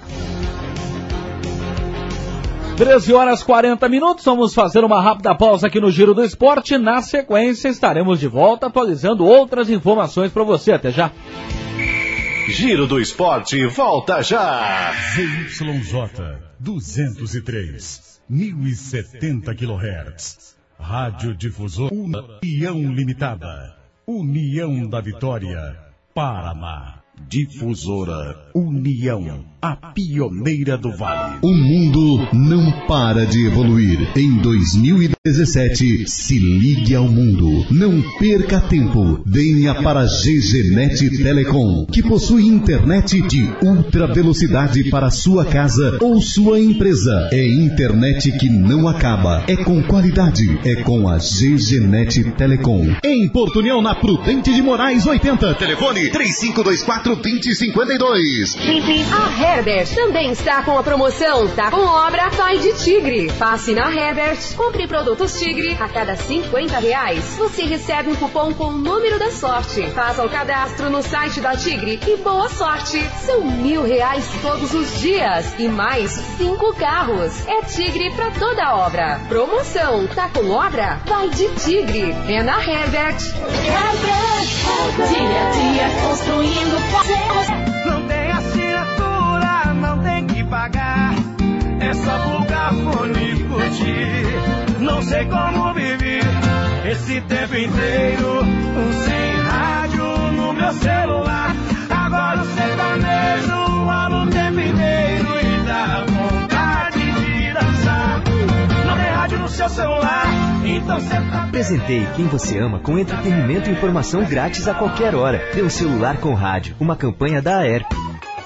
treze horas e quarenta minutos, vamos fazer uma rápida pausa aqui no Giro do Esporte. Na sequência estaremos de volta atualizando outras informações para você. Até já. Giro do Esporte, volta já. Z Y J duzentos e três, mil e setenta quilohertz. Rádio Difusor União Limitada. União da Vitória, Paraná. Difusora União. a pioneira do Vale. O mundo não para de evoluir. Em dois mil e dezessete, se ligue ao mundo. Não perca tempo. Venha para a G G Net Telecom, que possui internet de ultra velocidade para sua casa ou sua empresa. É internet que não acaba. É com qualidade. É com a G G Net Telecom. Em Porto União, na Prudente de Moraes oitenta. Telefone três cinco dois quatro, dois zero cinco dois. A Herbert também está com a promoção Tá com Obra Pai de Tigre. Passe na Herbert, compre produtos Tigre a cada cinquenta reais. Você recebe um cupom com o número da sorte. Faça o cadastro no site da Tigre e boa sorte. São mil reais todos os dias e mais cinco carros. É Tigre pra toda a obra. Promoção Tá com Obra Pai de Tigre. É na Herbert. Herbert, dia a dia construindo. Não tem assinatura, não tem que pagar. É só plugar fone e curtir. Não sei como vivi esse tempo inteiro sem rádio no meu celular. Agora o sertanejo rola o tempo inteiro e dá vontade de dançar. Não tem rádio no seu celular, então você tá... Apresentei quem você ama com entretenimento e informação grátis a qualquer hora. Dê um celular com rádio. Uma campanha da A E R P.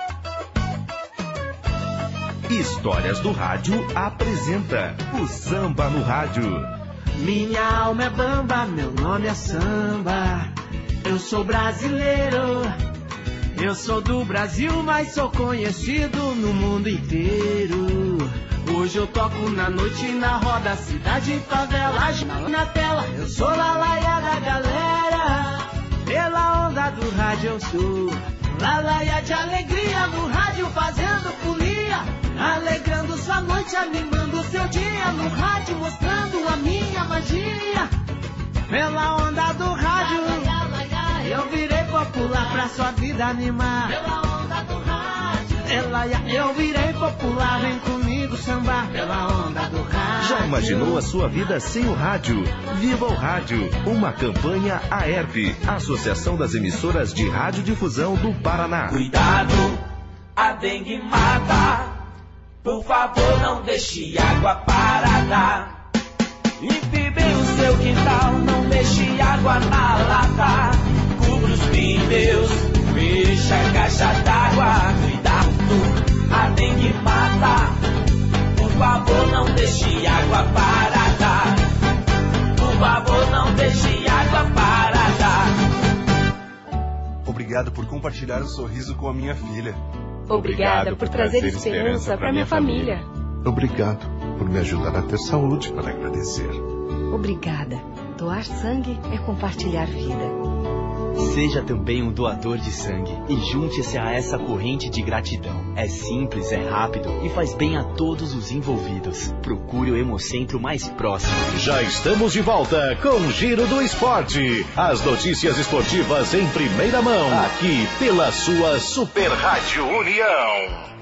Histórias do Rádio apresenta o Samba no Rádio. Minha alma é bamba, meu nome é samba. Eu sou brasileiro. Eu sou do Brasil, mas sou conhecido no mundo inteiro. Hoje eu toco na noite, na roda, cidade, favela, na tela. Eu sou lalaia da galera. Pela onda do rádio eu sou lalaia de alegria no rádio, fazendo folia, alegrando sua noite, animando seu dia no rádio, mostrando a minha magia. Pela onda do rádio eu virei popular pra sua vida animar. Pela onda do rádio eu virei popular, vem comigo sambar. Pela onda do rádio. Já imaginou a sua vida sem o rádio? Viva o Rádio, uma campanha A E R P, Associação das Emissoras de Radiodifusão do Paraná. Cuidado, a dengue mata. Por favor, não deixe água parada. Limpe bem o seu quintal, não deixe água na lata. Cubra os pneus, fecha a caixa d'água. Cuidado, a dengue mata. Por favor, não deixe água parada. Por favor, não deixe água parada. Obrigado por compartilhar o sorriso com a minha filha. Obrigada por trazer esperança para minha família. Obrigado por me ajudar a ter saúde para agradecer. Obrigada. Doar sangue é compartilhar vida. Seja também um doador de sangue e junte-se a essa corrente de gratidão. É simples, é rápido e faz bem a todos os envolvidos. Procure o Hemocentro mais próximo. Já estamos de volta com o Giro do Esporte. As notícias esportivas em primeira mão, aqui pela sua Super Rádio União.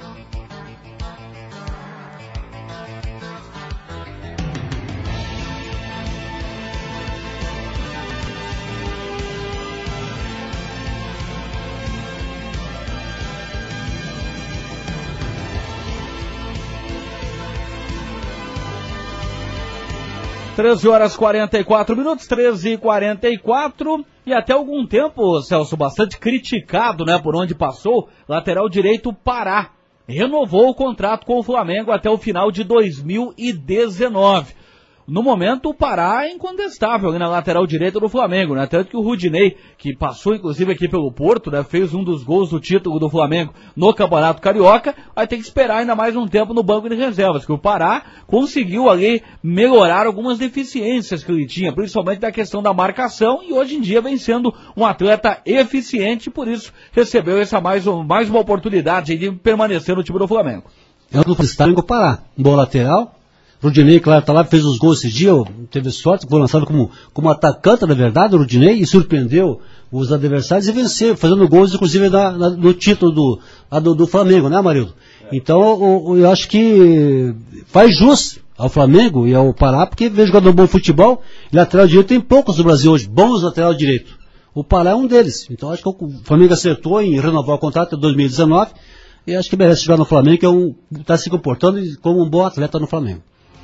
treze horas e quarenta e quatro minutos, treze e quarenta e quatro, e até algum tempo, Celso, bastante criticado, né, por onde passou, lateral direito Pará. Renovou o contrato com o Flamengo até o final de dois mil e dezenove. No momento, o Pará é incontestável ali na lateral direita do Flamengo, né? Tanto que o Rudinei, que passou inclusive aqui pelo Porto, né? Fez um dos gols do título do Flamengo no Campeonato Carioca, vai ter que esperar ainda mais um tempo no banco de reservas, que o Pará conseguiu ali melhorar algumas deficiências que ele tinha, principalmente da questão da marcação, e hoje em dia vem sendo um atleta eficiente, por isso recebeu essa mais, mais uma oportunidade de permanecer no time do Flamengo. É o do Flamengo Pará, um bom lateral. Rudinei, claro, tá lá, fez os gols esse dia, teve sorte, foi lançado como, como atacante, na verdade, o Rudinei, e surpreendeu os adversários e venceu, fazendo gols, inclusive, na, na, no título do, do, do Flamengo, né, Amarildo? É. Então, eu, eu acho que faz jus ao Flamengo e ao Pará, porque vem jogando um bom futebol, e lateral direito tem poucos no Brasil hoje, bons lateral direito. O Pará é um deles. Então, acho que o Flamengo acertou em renovar o contrato até dois mil e dezenove, e acho que merece jogar no Flamengo, que é um, tá se comportando como um bom atleta no Flamengo.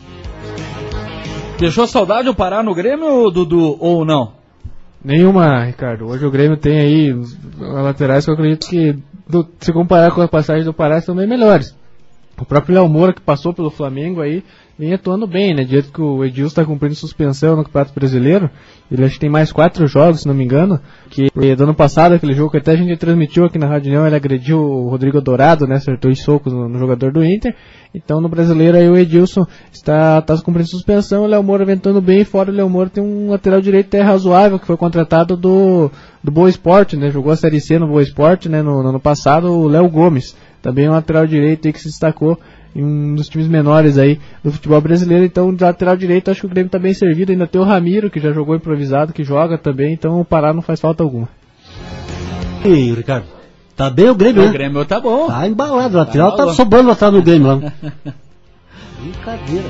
Deixou saudade o Pará no Grêmio, Dudu, ou não? Nenhuma, Ricardo. Hoje o Grêmio tem aí os laterais que eu acredito que, do, se comparar com a passagem do Pará, são bem melhores. O próprio Léo Moura, que passou pelo Flamengo aí, vem atuando bem, né? De jeito que o Edilson está cumprindo suspensão no Campeonato Brasileiro, ele acho que tem mais quatro jogos, se não me engano, que do ano passado, aquele jogo que até a gente transmitiu aqui na Rádio União, ele agrediu o Rodrigo Dourado, né? Acertou os socos no, no jogador do Inter. Então no Brasileiro aí o Edilson está, está cumprindo suspensão, o Léo Moura vem atuando bem, fora o Léo Moura tem um lateral direito até razoável, que foi contratado do, do Boa Esporte, né? Jogou a Série C no Boa Esporte, né? No, no ano passado, o Léo Gomes. Também um lateral direito aí que se destacou em um dos times menores aí do futebol brasileiro. Então, de lateral direito, acho que o Grêmio está bem servido. Ainda tem o Ramiro, que já jogou improvisado, que joga também. Então, o Pará não faz falta alguma. E aí, Ricardo? Tá bem o Grêmio, o né? O Grêmio tá bom. Tá embalado. O lateral tá, tá sobrando atrás do Grêmio lá. Brincadeira.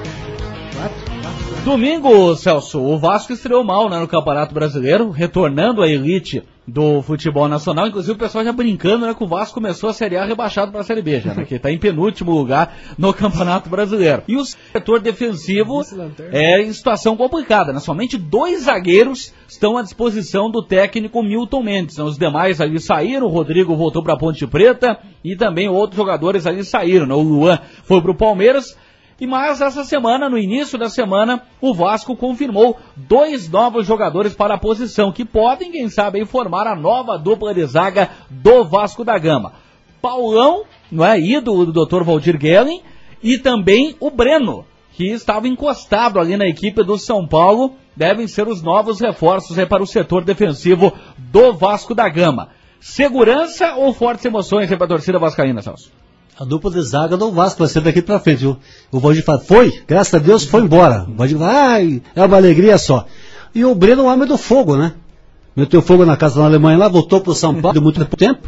Domingo, Celso, o Vasco estreou mal, né, no Campeonato Brasileiro, retornando à elite do futebol nacional. Inclusive o pessoal já brincando, né, que o Vasco começou a Série A rebaixado para a Série B, já, né, que está em penúltimo lugar no Campeonato Brasileiro. E o setor defensivo é em situação complicada, né? Somente dois zagueiros estão à disposição do técnico Milton Mendes. Os demais ali saíram, o Rodrigo voltou para a Ponte Preta e também outros jogadores ali saíram, né? O Luan foi para o Palmeiras. E mais essa semana, no início da semana, o Vasco confirmou dois novos jogadores para a posição, que podem, quem sabe, formar a nova dupla de zaga do Vasco da Gama. Paulão, não é, ídolo do doutor Valdir Guellen, e também o Breno, que estava encostado ali na equipe do São Paulo, devem ser os novos reforços aí para o setor defensivo do Vasco da Gama. Segurança ou fortes emoções aí para a torcida vascaína, Celso? A dupla de zaga do Vasco vai ser daqui pra frente, viu? O Valdir fala, foi, graças a Deus foi embora. O Valdir fala, ai, é uma alegria só. E o Breno é o homem do fogo, né? Meteu fogo na casa na Alemanha lá, voltou pro São Paulo, deu muito tempo.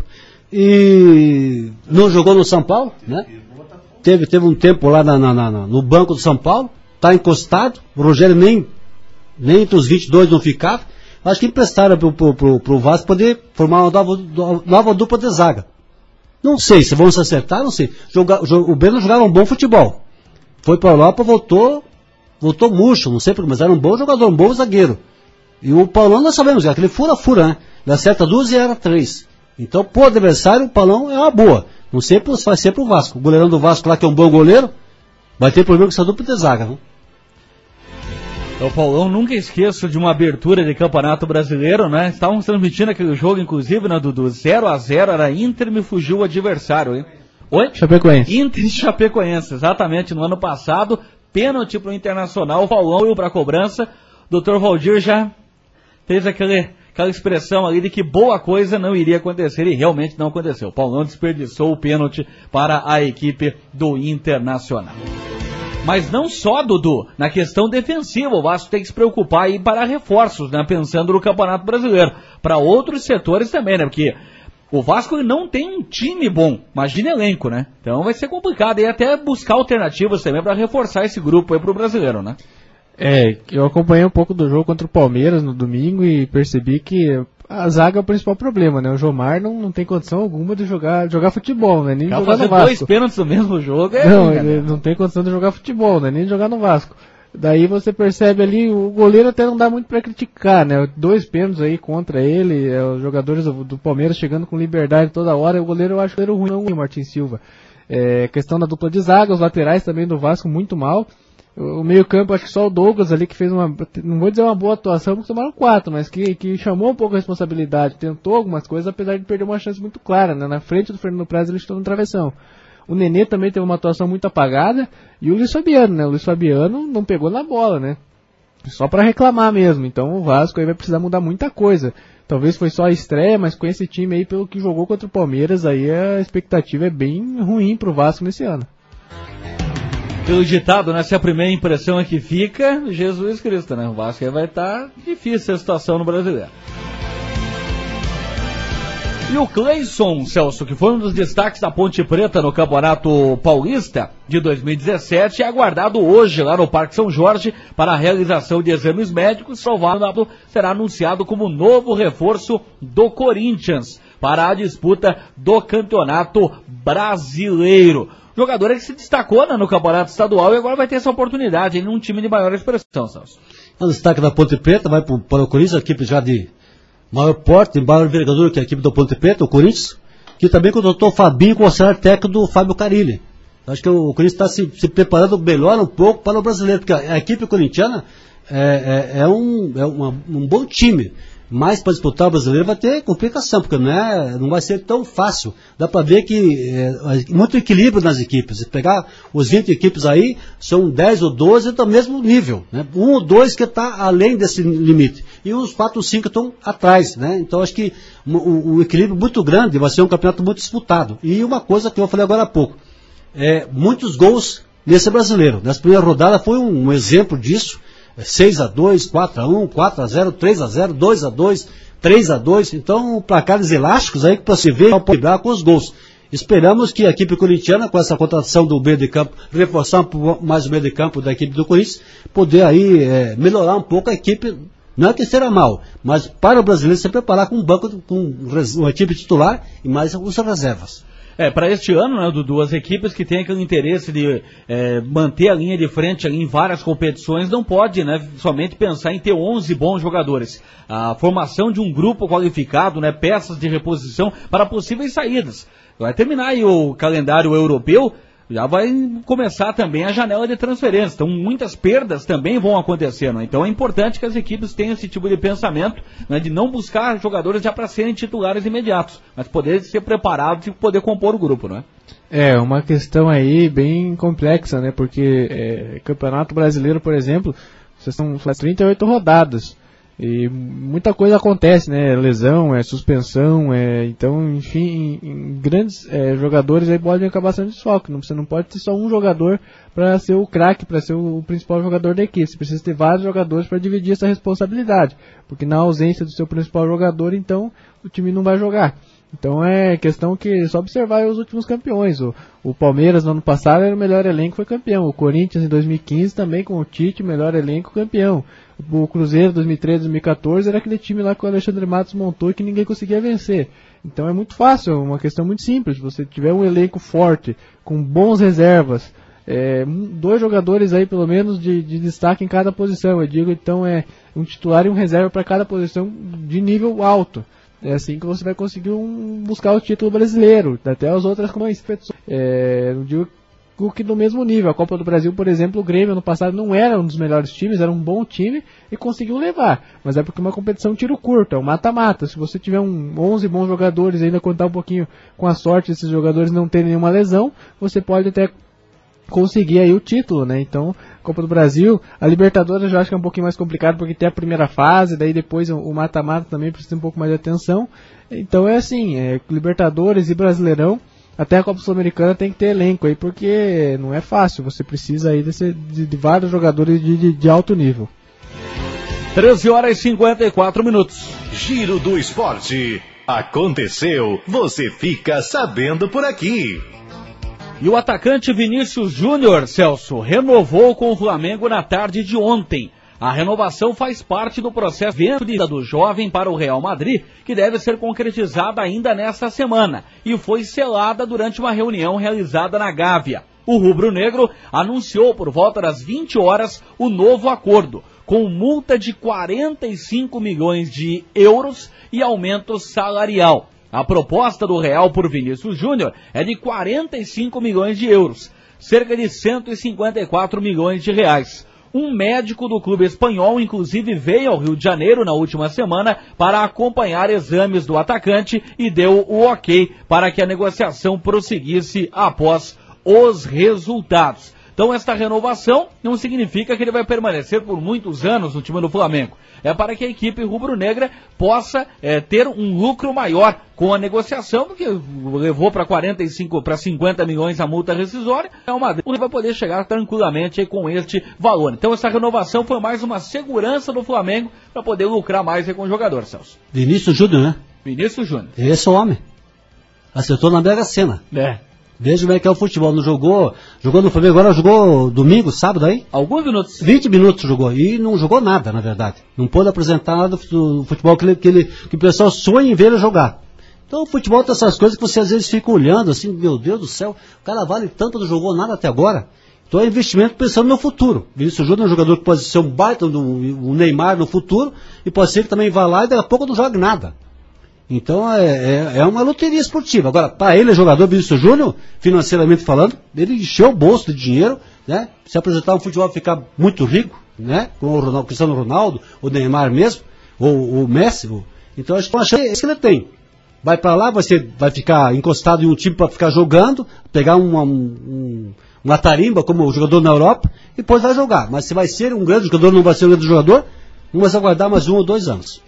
E não jogou no São Paulo, né? Teve, teve um tempo lá na, na, na, no banco do São Paulo, tá encostado. O Rogério nem, nem entre os vinte e dois não ficava. Acho que emprestaram pro, pro, pro, pro Vasco poder formar uma nova, nova dupla de zaga. Não sei se vão se acertar, não sei. Joga, o Breno jogava um bom futebol. Foi para a Europa, voltou, voltou murcho, não sei porque, mas era um bom jogador, um bom zagueiro. E o Paulão nós sabemos, aquele fura-fura, né? Ele acerta duas e era três. Então, pro adversário, o Paulão é uma boa. Não sei se vai ser pro Vasco. O goleirão do Vasco lá, que é um bom goleiro, vai ter problema com essa dupla de zaga, né? O Paulão, nunca esqueço de uma abertura de Campeonato Brasileiro, né? Estavam transmitindo aquele jogo, inclusive, né, do, do zero a zero, era Inter me fugiu o adversário, hein? Oi? Chapecoense. Inter e Chapecoense, exatamente, no ano passado, pênalti pro Internacional, o Paulão iu pra cobrança, o doutor Valdir já fez aquele, aquela expressão ali de que boa coisa não iria acontecer, e realmente não aconteceu. O Paulão desperdiçou o pênalti para a equipe do Internacional. Mas não só, Dudu, na questão defensiva, o Vasco tem que se preocupar aí para reforços, né? Pensando no Campeonato Brasileiro. Para outros setores também, né? Porque o Vasco não tem um time bom, imagina elenco, né? Então vai ser complicado e até buscar alternativas também para reforçar esse grupo aí pro brasileiro, né? É, eu acompanhei um pouco do jogo contra o Palmeiras no domingo e percebi que a zaga é o principal problema, né? O Jomar não, não tem condição alguma de jogar, jogar futebol, né? Nem de jogar no Vasco. Dois pênaltis no mesmo jogo é... Não, ele não tem condição de jogar futebol, né? Nem de jogar no Vasco. Daí você percebe ali, o goleiro até não dá muito pra criticar, né? Dois pênaltis aí contra ele, é, os jogadores do, do Palmeiras chegando com liberdade toda hora, o goleiro eu acho que era ruim, não, o Martin Silva. É, questão da dupla de zaga, os laterais também do Vasco muito mal. O meio campo, acho que só o Douglas ali que fez uma, não vou dizer uma boa atuação, porque tomaram quatro, mas que, que chamou um pouco a responsabilidade, tentou algumas coisas, apesar de perder uma chance muito clara, né? Na frente do Fernando Praz ele estou no travessão. O Nenê também teve uma atuação muito apagada, e o Luiz Fabiano, né? O Luiz Fabiano não pegou na bola, né? Só para reclamar mesmo, então o Vasco aí vai precisar mudar muita coisa. Talvez foi só a estreia, mas com esse time aí, pelo que jogou contra o Palmeiras, aí a expectativa é bem ruim pro Vasco nesse ano. Pelo ditado, né? Se a primeira impressão é que fica, Jesus Cristo, né? O Vasco aí vai estar difícil a situação no Brasileiro. E o Cleison, Celso, que foi um dos destaques da Ponte Preta no Campeonato Paulista de dois mil e dezessete, é aguardado hoje lá no Parque São Jorge para a realização de exames médicos. Provável será anunciado como novo reforço do Corinthians. para a disputa do Campeonato Brasileiro. Jogador que se destacou, né, no Campeonato Estadual e agora vai ter essa oportunidade em um time de maior expressão, Celso. O destaque da Ponte Preta vai para o Corinthians, a equipe já de maior porte, maior envergadura que a equipe da Ponte Preta, o Corinthians, que também contratou o Fabinho com o auxiliar técnico do Fábio Carilli. Acho que o Corinthians está se, se preparando melhor um pouco para o brasileiro, porque a, a equipe corintiana é, é, é, um, é uma, um bom time. Mas para disputar o brasileiro vai ter complicação, porque não, é, não vai ser tão fácil. Dá para ver que é, muito equilíbrio nas equipes. Se pegar os vinte equipes aí, são dez ou doze do mesmo nível. Né? Um ou dois que está além desse limite. E os quatro ou cinco estão atrás. Né? Então acho que um, um equilíbrio muito grande, vai ser um campeonato muito disputado. E uma coisa que eu falei agora há pouco, é, muitos gols nesse brasileiro. Nessa primeira rodada foi um, um exemplo disso. seis a dois, quatro a um, quatro a zero, três a zero, dois a dois, três a dois. Então, placares elásticos aí que para se ver pode vibrar com os gols. Esperamos que a equipe corintiana, com essa contratação do meio de campo, reforçar mais o meio de campo da equipe do Corinthians, poder aí é, melhorar um pouco a equipe. Não é que será mal, mas para o brasileiro se preparar com um banco, com uma equipe titular e mais os reservas. É, para este ano, né, Dudu, as equipes que têm aquele interesse de é, manter a linha de frente ali em várias competições, não pode, né, somente pensar em ter onze bons jogadores. A formação de um grupo qualificado, né, peças de reposição para possíveis saídas. Vai terminar aí o calendário europeu, já vai começar também a janela de transferência. Então muitas perdas também vão acontecer, né? Então é importante que as equipes tenham esse tipo de pensamento, né, de não buscar jogadores já para serem titulares imediatos, mas poder ser preparados e poder compor o grupo, né? É, uma questão aí bem complexa, né? Porque é, Campeonato Brasileiro, por exemplo, vocês estão trinta e oito rodadas. E muita coisa acontece, né? Lesão, é suspensão, é, então, enfim, em, em grandes é, jogadores aí podem acabar sendo desfalque. Não, você não pode ter só um jogador para ser o craque, para ser o, o principal jogador da equipe. Você precisa ter vários jogadores para dividir essa responsabilidade, porque na ausência do seu principal jogador, então, o time não vai jogar. Então é questão que é só observar os últimos campeões. O, o Palmeiras no ano passado era o melhor elenco, foi campeão. O Corinthians em dois mil e quinze também com o Tite, melhor elenco, campeão. O Cruzeiro dois mil e treze, dois mil e quatorze era aquele time lá que o Alexandre Matos montou e que ninguém conseguia vencer. Então é muito fácil, é uma questão muito simples. Se você tiver um elenco forte, com bons reservas, é, dois jogadores aí pelo menos de, de destaque em cada posição. Eu digo então é um titular e um reserva para cada posição de nível alto. É assim que você vai conseguir um, buscar o título brasileiro, até as outras competições. É, não digo que no mesmo nível. A Copa do Brasil, por exemplo, o Grêmio no passado não era um dos melhores times, era um bom time e conseguiu levar. Mas é porque uma competição tiro curto, é um mata-mata. Se você tiver um onze bons jogadores e ainda contar um pouquinho com a sorte desses jogadores não terem nenhuma lesão, você pode até conseguir aí o título, né? Então, Copa do Brasil, a Libertadores eu já acho que é um pouquinho mais complicado porque tem a primeira fase, daí depois o mata-mata também precisa ter um pouco mais de atenção. Então é assim, é, Libertadores e Brasileirão, até a Copa Sul-Americana tem que ter elenco aí, porque não é fácil, você precisa aí desse, de, de vários jogadores de, de, de alto nível. treze horas e cinquenta e quatro minutos. Giro do Esporte. Aconteceu, você fica sabendo por aqui. E o atacante Vinícius Júnior, Celso, renovou com o Flamengo na tarde de ontem. A renovação faz parte do processo de venda do jovem para o Real Madrid, que deve ser concretizada ainda nesta semana, e foi selada durante uma reunião realizada na Gávea. O rubro-negro anunciou por volta das vinte horas o novo acordo, com multa de quarenta e cinco milhões de euros e aumento salarial. A proposta do Real por Vinícius Júnior é de quarenta e cinco milhões de euros, cerca de cento e cinquenta e quatro milhões de reais. Um médico do clube espanhol, inclusive, veio ao Rio de Janeiro na última semana para acompanhar exames do atacante e deu o ok para que a negociação prosseguisse após os resultados. Então esta renovação não significa que ele vai permanecer por muitos anos no time do Flamengo. É para que a equipe rubro-negra possa é, ter um lucro maior com a negociação, porque levou para quarenta e cinco, para cinquenta milhões a multa rescisória, é uma, ele vai poder chegar tranquilamente aí com este valor. Então essa renovação foi mais uma segurança do Flamengo para poder lucrar mais aí com o jogador, Celso. Vinícius Júnior, né? Vinícius Júnior. Esse é o homem. Acertou na Mega Sena. É. Veja como é que é o futebol. Não jogou, jogou no Flamengo agora, jogou domingo, sábado aí? Alguns minutos. vinte minutos jogou. E não jogou nada, na verdade. Não pôde apresentar nada do futebol que, ele, que, ele, que o pessoal sonha em ver ele jogar. Então o futebol tem essas coisas que você às vezes fica olhando assim, meu Deus do céu, o cara vale tanto, não jogou nada até agora. Então é investimento pensando no futuro. Vinícius Júnior é um jogador que pode ser um baita, um Neymar no futuro, e pode ser que também vá lá e daqui a pouco não jogue nada. Então é, é, é uma loteria esportiva. Agora, para ele, jogador Vinícius Júnior, financeiramente falando, ele encheu o bolso de dinheiro, né? Se apresentar um futebol ficar muito rico, né? Com o, Ronaldo, o Cristiano Ronaldo, o Neymar mesmo, ou o Messi. Ou... Então acho que é isso que ele tem. Vai para lá, vai, ser, vai ficar encostado em um time para ficar jogando, pegar uma, um, uma tarimba como jogador na Europa, e depois vai jogar. Mas se vai ser um grande jogador ou não vai ser um grande jogador, vamos aguardar mais um ou dois anos.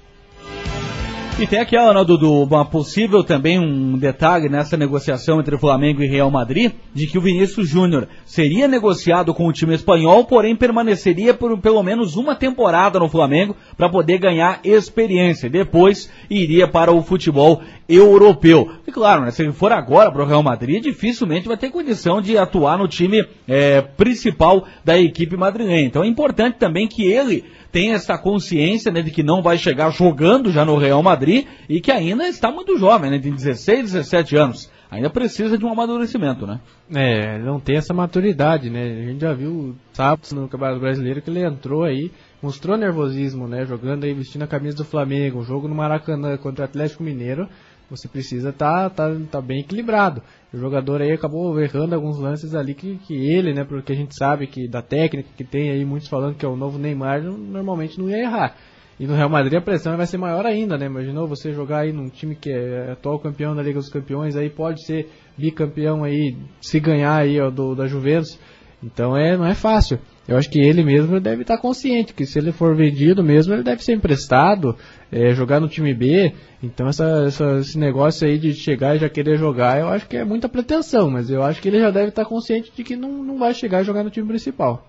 E tem aquela, né, Dudu, uma possível também um detalhe nessa negociação entre Flamengo e Real Madrid, de que o Vinícius Júnior seria negociado com o time espanhol, porém permaneceria por pelo menos uma temporada no Flamengo para poder ganhar experiência. Depois iria para o futebol europeu. E claro, né, se ele for agora para o Real Madrid, dificilmente vai ter condição de atuar no time é, principal da equipe madrilenha. Então é importante também que ele tem essa consciência, né, de que não vai chegar jogando já no Real Madrid e que ainda está muito jovem, né, tem dezesseis, dezessete anos. Ainda precisa de um amadurecimento, né? É, não tem essa maturidade, né? A gente já viu sábado no Campeonato Brasileiro que ele entrou aí, mostrou nervosismo, né? Jogando aí, vestindo a camisa do Flamengo, um jogo no Maracanã contra o Atlético Mineiro. Você precisa estar tá, tá, tá bem equilibrado. O jogador aí acabou errando alguns lances ali que, que ele, né, porque a gente sabe que da técnica que tem aí, muitos falando que é o novo Neymar, normalmente não ia errar. E no Real Madrid a pressão vai ser maior ainda, né? Imaginou você jogar aí num time que é atual campeão da Liga dos Campeões, aí pode ser bicampeão aí, se ganhar aí ó, do, da Juventus. Então é, não é fácil. Eu acho que ele mesmo deve estar consciente que se ele for vendido mesmo, ele deve ser emprestado, é, jogar no time B. Então essa, essa, esse negócio aí de chegar e já querer jogar, eu acho que é muita pretensão, mas eu acho que ele já deve estar consciente de que não, não vai chegar e jogar no time principal.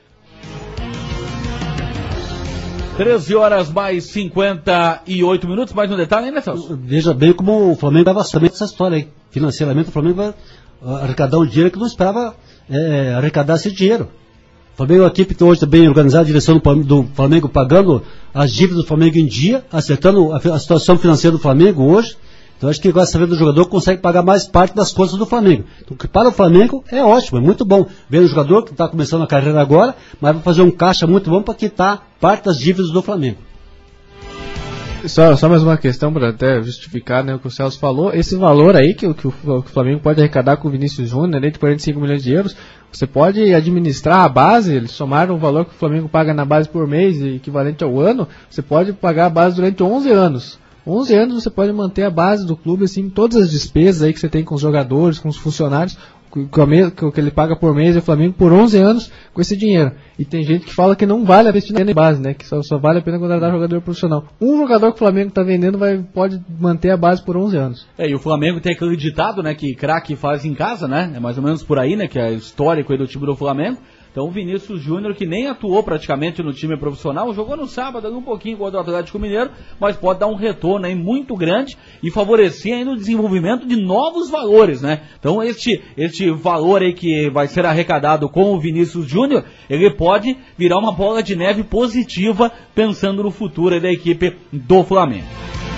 treze horas mais cinquenta e oito minutos, mais um detalhe ainda, Celso? Veja bem como o Flamengo dava também essa história aí. Financeiramente o Flamengo vai arrecadar um dinheiro que não esperava é, arrecadar esse dinheiro. O Flamengo é uma equipe que hoje está bem organizada, a direção do Flamengo pagando as dívidas do Flamengo em dia, acertando a, a situação financeira do Flamengo hoje. Então acho que agora sabendo do jogador consegue pagar mais parte das contas do Flamengo. Então que para o Flamengo é ótimo, é muito bom. Ver o jogador que está começando a carreira agora, mas vai fazer um caixa muito bom para quitar parte das dívidas do Flamengo. Só, só mais uma questão para até justificar, né, o que o Celso falou. Esse valor aí que, que, o, que o Flamengo pode arrecadar com o Vinícius Júnior, né, de quarenta e cinco milhões de euros, você pode administrar a base, eles somaram o valor que o Flamengo paga na base por mês, equivalente ao ano, você pode pagar a base durante onze anos. onze anos você pode manter a base do clube, assim, todas as despesas aí que você tem com os jogadores, com os funcionários, o que ele paga por mês e o Flamengo por onze anos com esse dinheiro. E tem gente que fala que não vale a pena na base, né? Que só, só vale a pena contratar jogador profissional. Um jogador que o Flamengo está vendendo vai, pode manter a base por onze anos. É, e o Flamengo tem aquele ditado, né? Que craque faz em casa, né? É mais ou menos por aí, né? Que é histórico aí do time do Flamengo. Então o Vinícius Júnior, que nem atuou praticamente no time profissional, jogou no sábado um pouquinho contra o Atlético Mineiro, mas pode dar um retorno aí muito grande e favorecer ainda o desenvolvimento de novos valores, né? Então este, este valor aí que vai ser arrecadado com o Vinícius Júnior, ele pode virar uma bola de neve positiva pensando no futuro aí da equipe do Flamengo.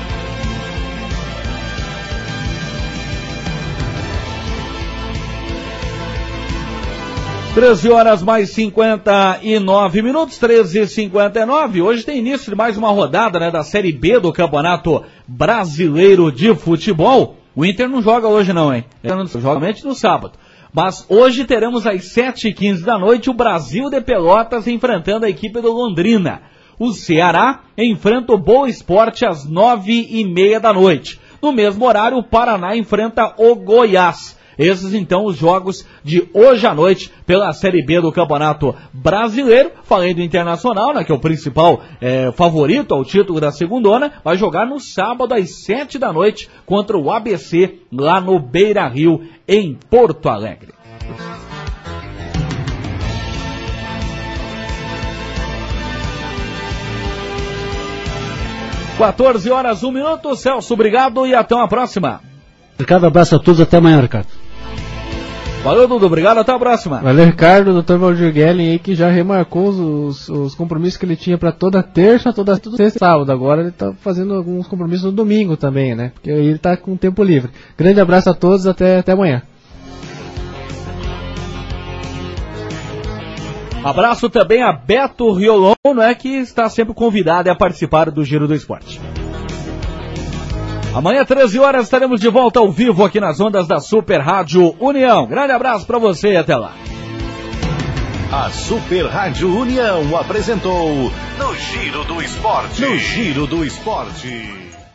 treze horas mais cinquenta e nove minutos, treze e cinquenta e nove. Hoje tem início de mais uma rodada, né, da Série B do Campeonato Brasileiro de Futebol. O Inter não joga hoje não, hein? Joga somente no sábado. Mas hoje teremos às sete e quinze da noite o Brasil de Pelotas enfrentando a equipe do Londrina. O Ceará enfrenta o Boa Esporte às nove e meia da noite. No mesmo horário, o Paraná enfrenta o Goiás. Esses, então, os jogos de hoje à noite pela Série B do Campeonato Brasileiro. Falei do Internacional, né, que é o principal é, favorito ao título da segundona. Vai jogar no sábado às sete da noite contra o A B C, lá no Beira-Rio, em Porto Alegre. quatorze horas, um minuto. Celso, obrigado e até uma próxima. Ricardo, abraço a todos. Até amanhã, Ricardo. Valeu, Dudu, obrigado, até a próxima. Valeu, Ricardo, o doutor Valdir Guelli aí que já remarcou os, os compromissos que ele tinha para toda terça, toda sexta e sábado. Agora ele tá fazendo alguns compromissos no domingo também, né? Porque aí ele tá com tempo livre. Grande abraço a todos, até, até amanhã. Abraço também a Beto Riolon, né, que está sempre convidado a participar do Giro do Esporte. Amanhã, treze horas, estaremos de volta ao vivo aqui nas ondas da Super Rádio União. Grande abraço para você e até lá. A Super Rádio União apresentou No Giro do Esporte. No Giro do Esporte.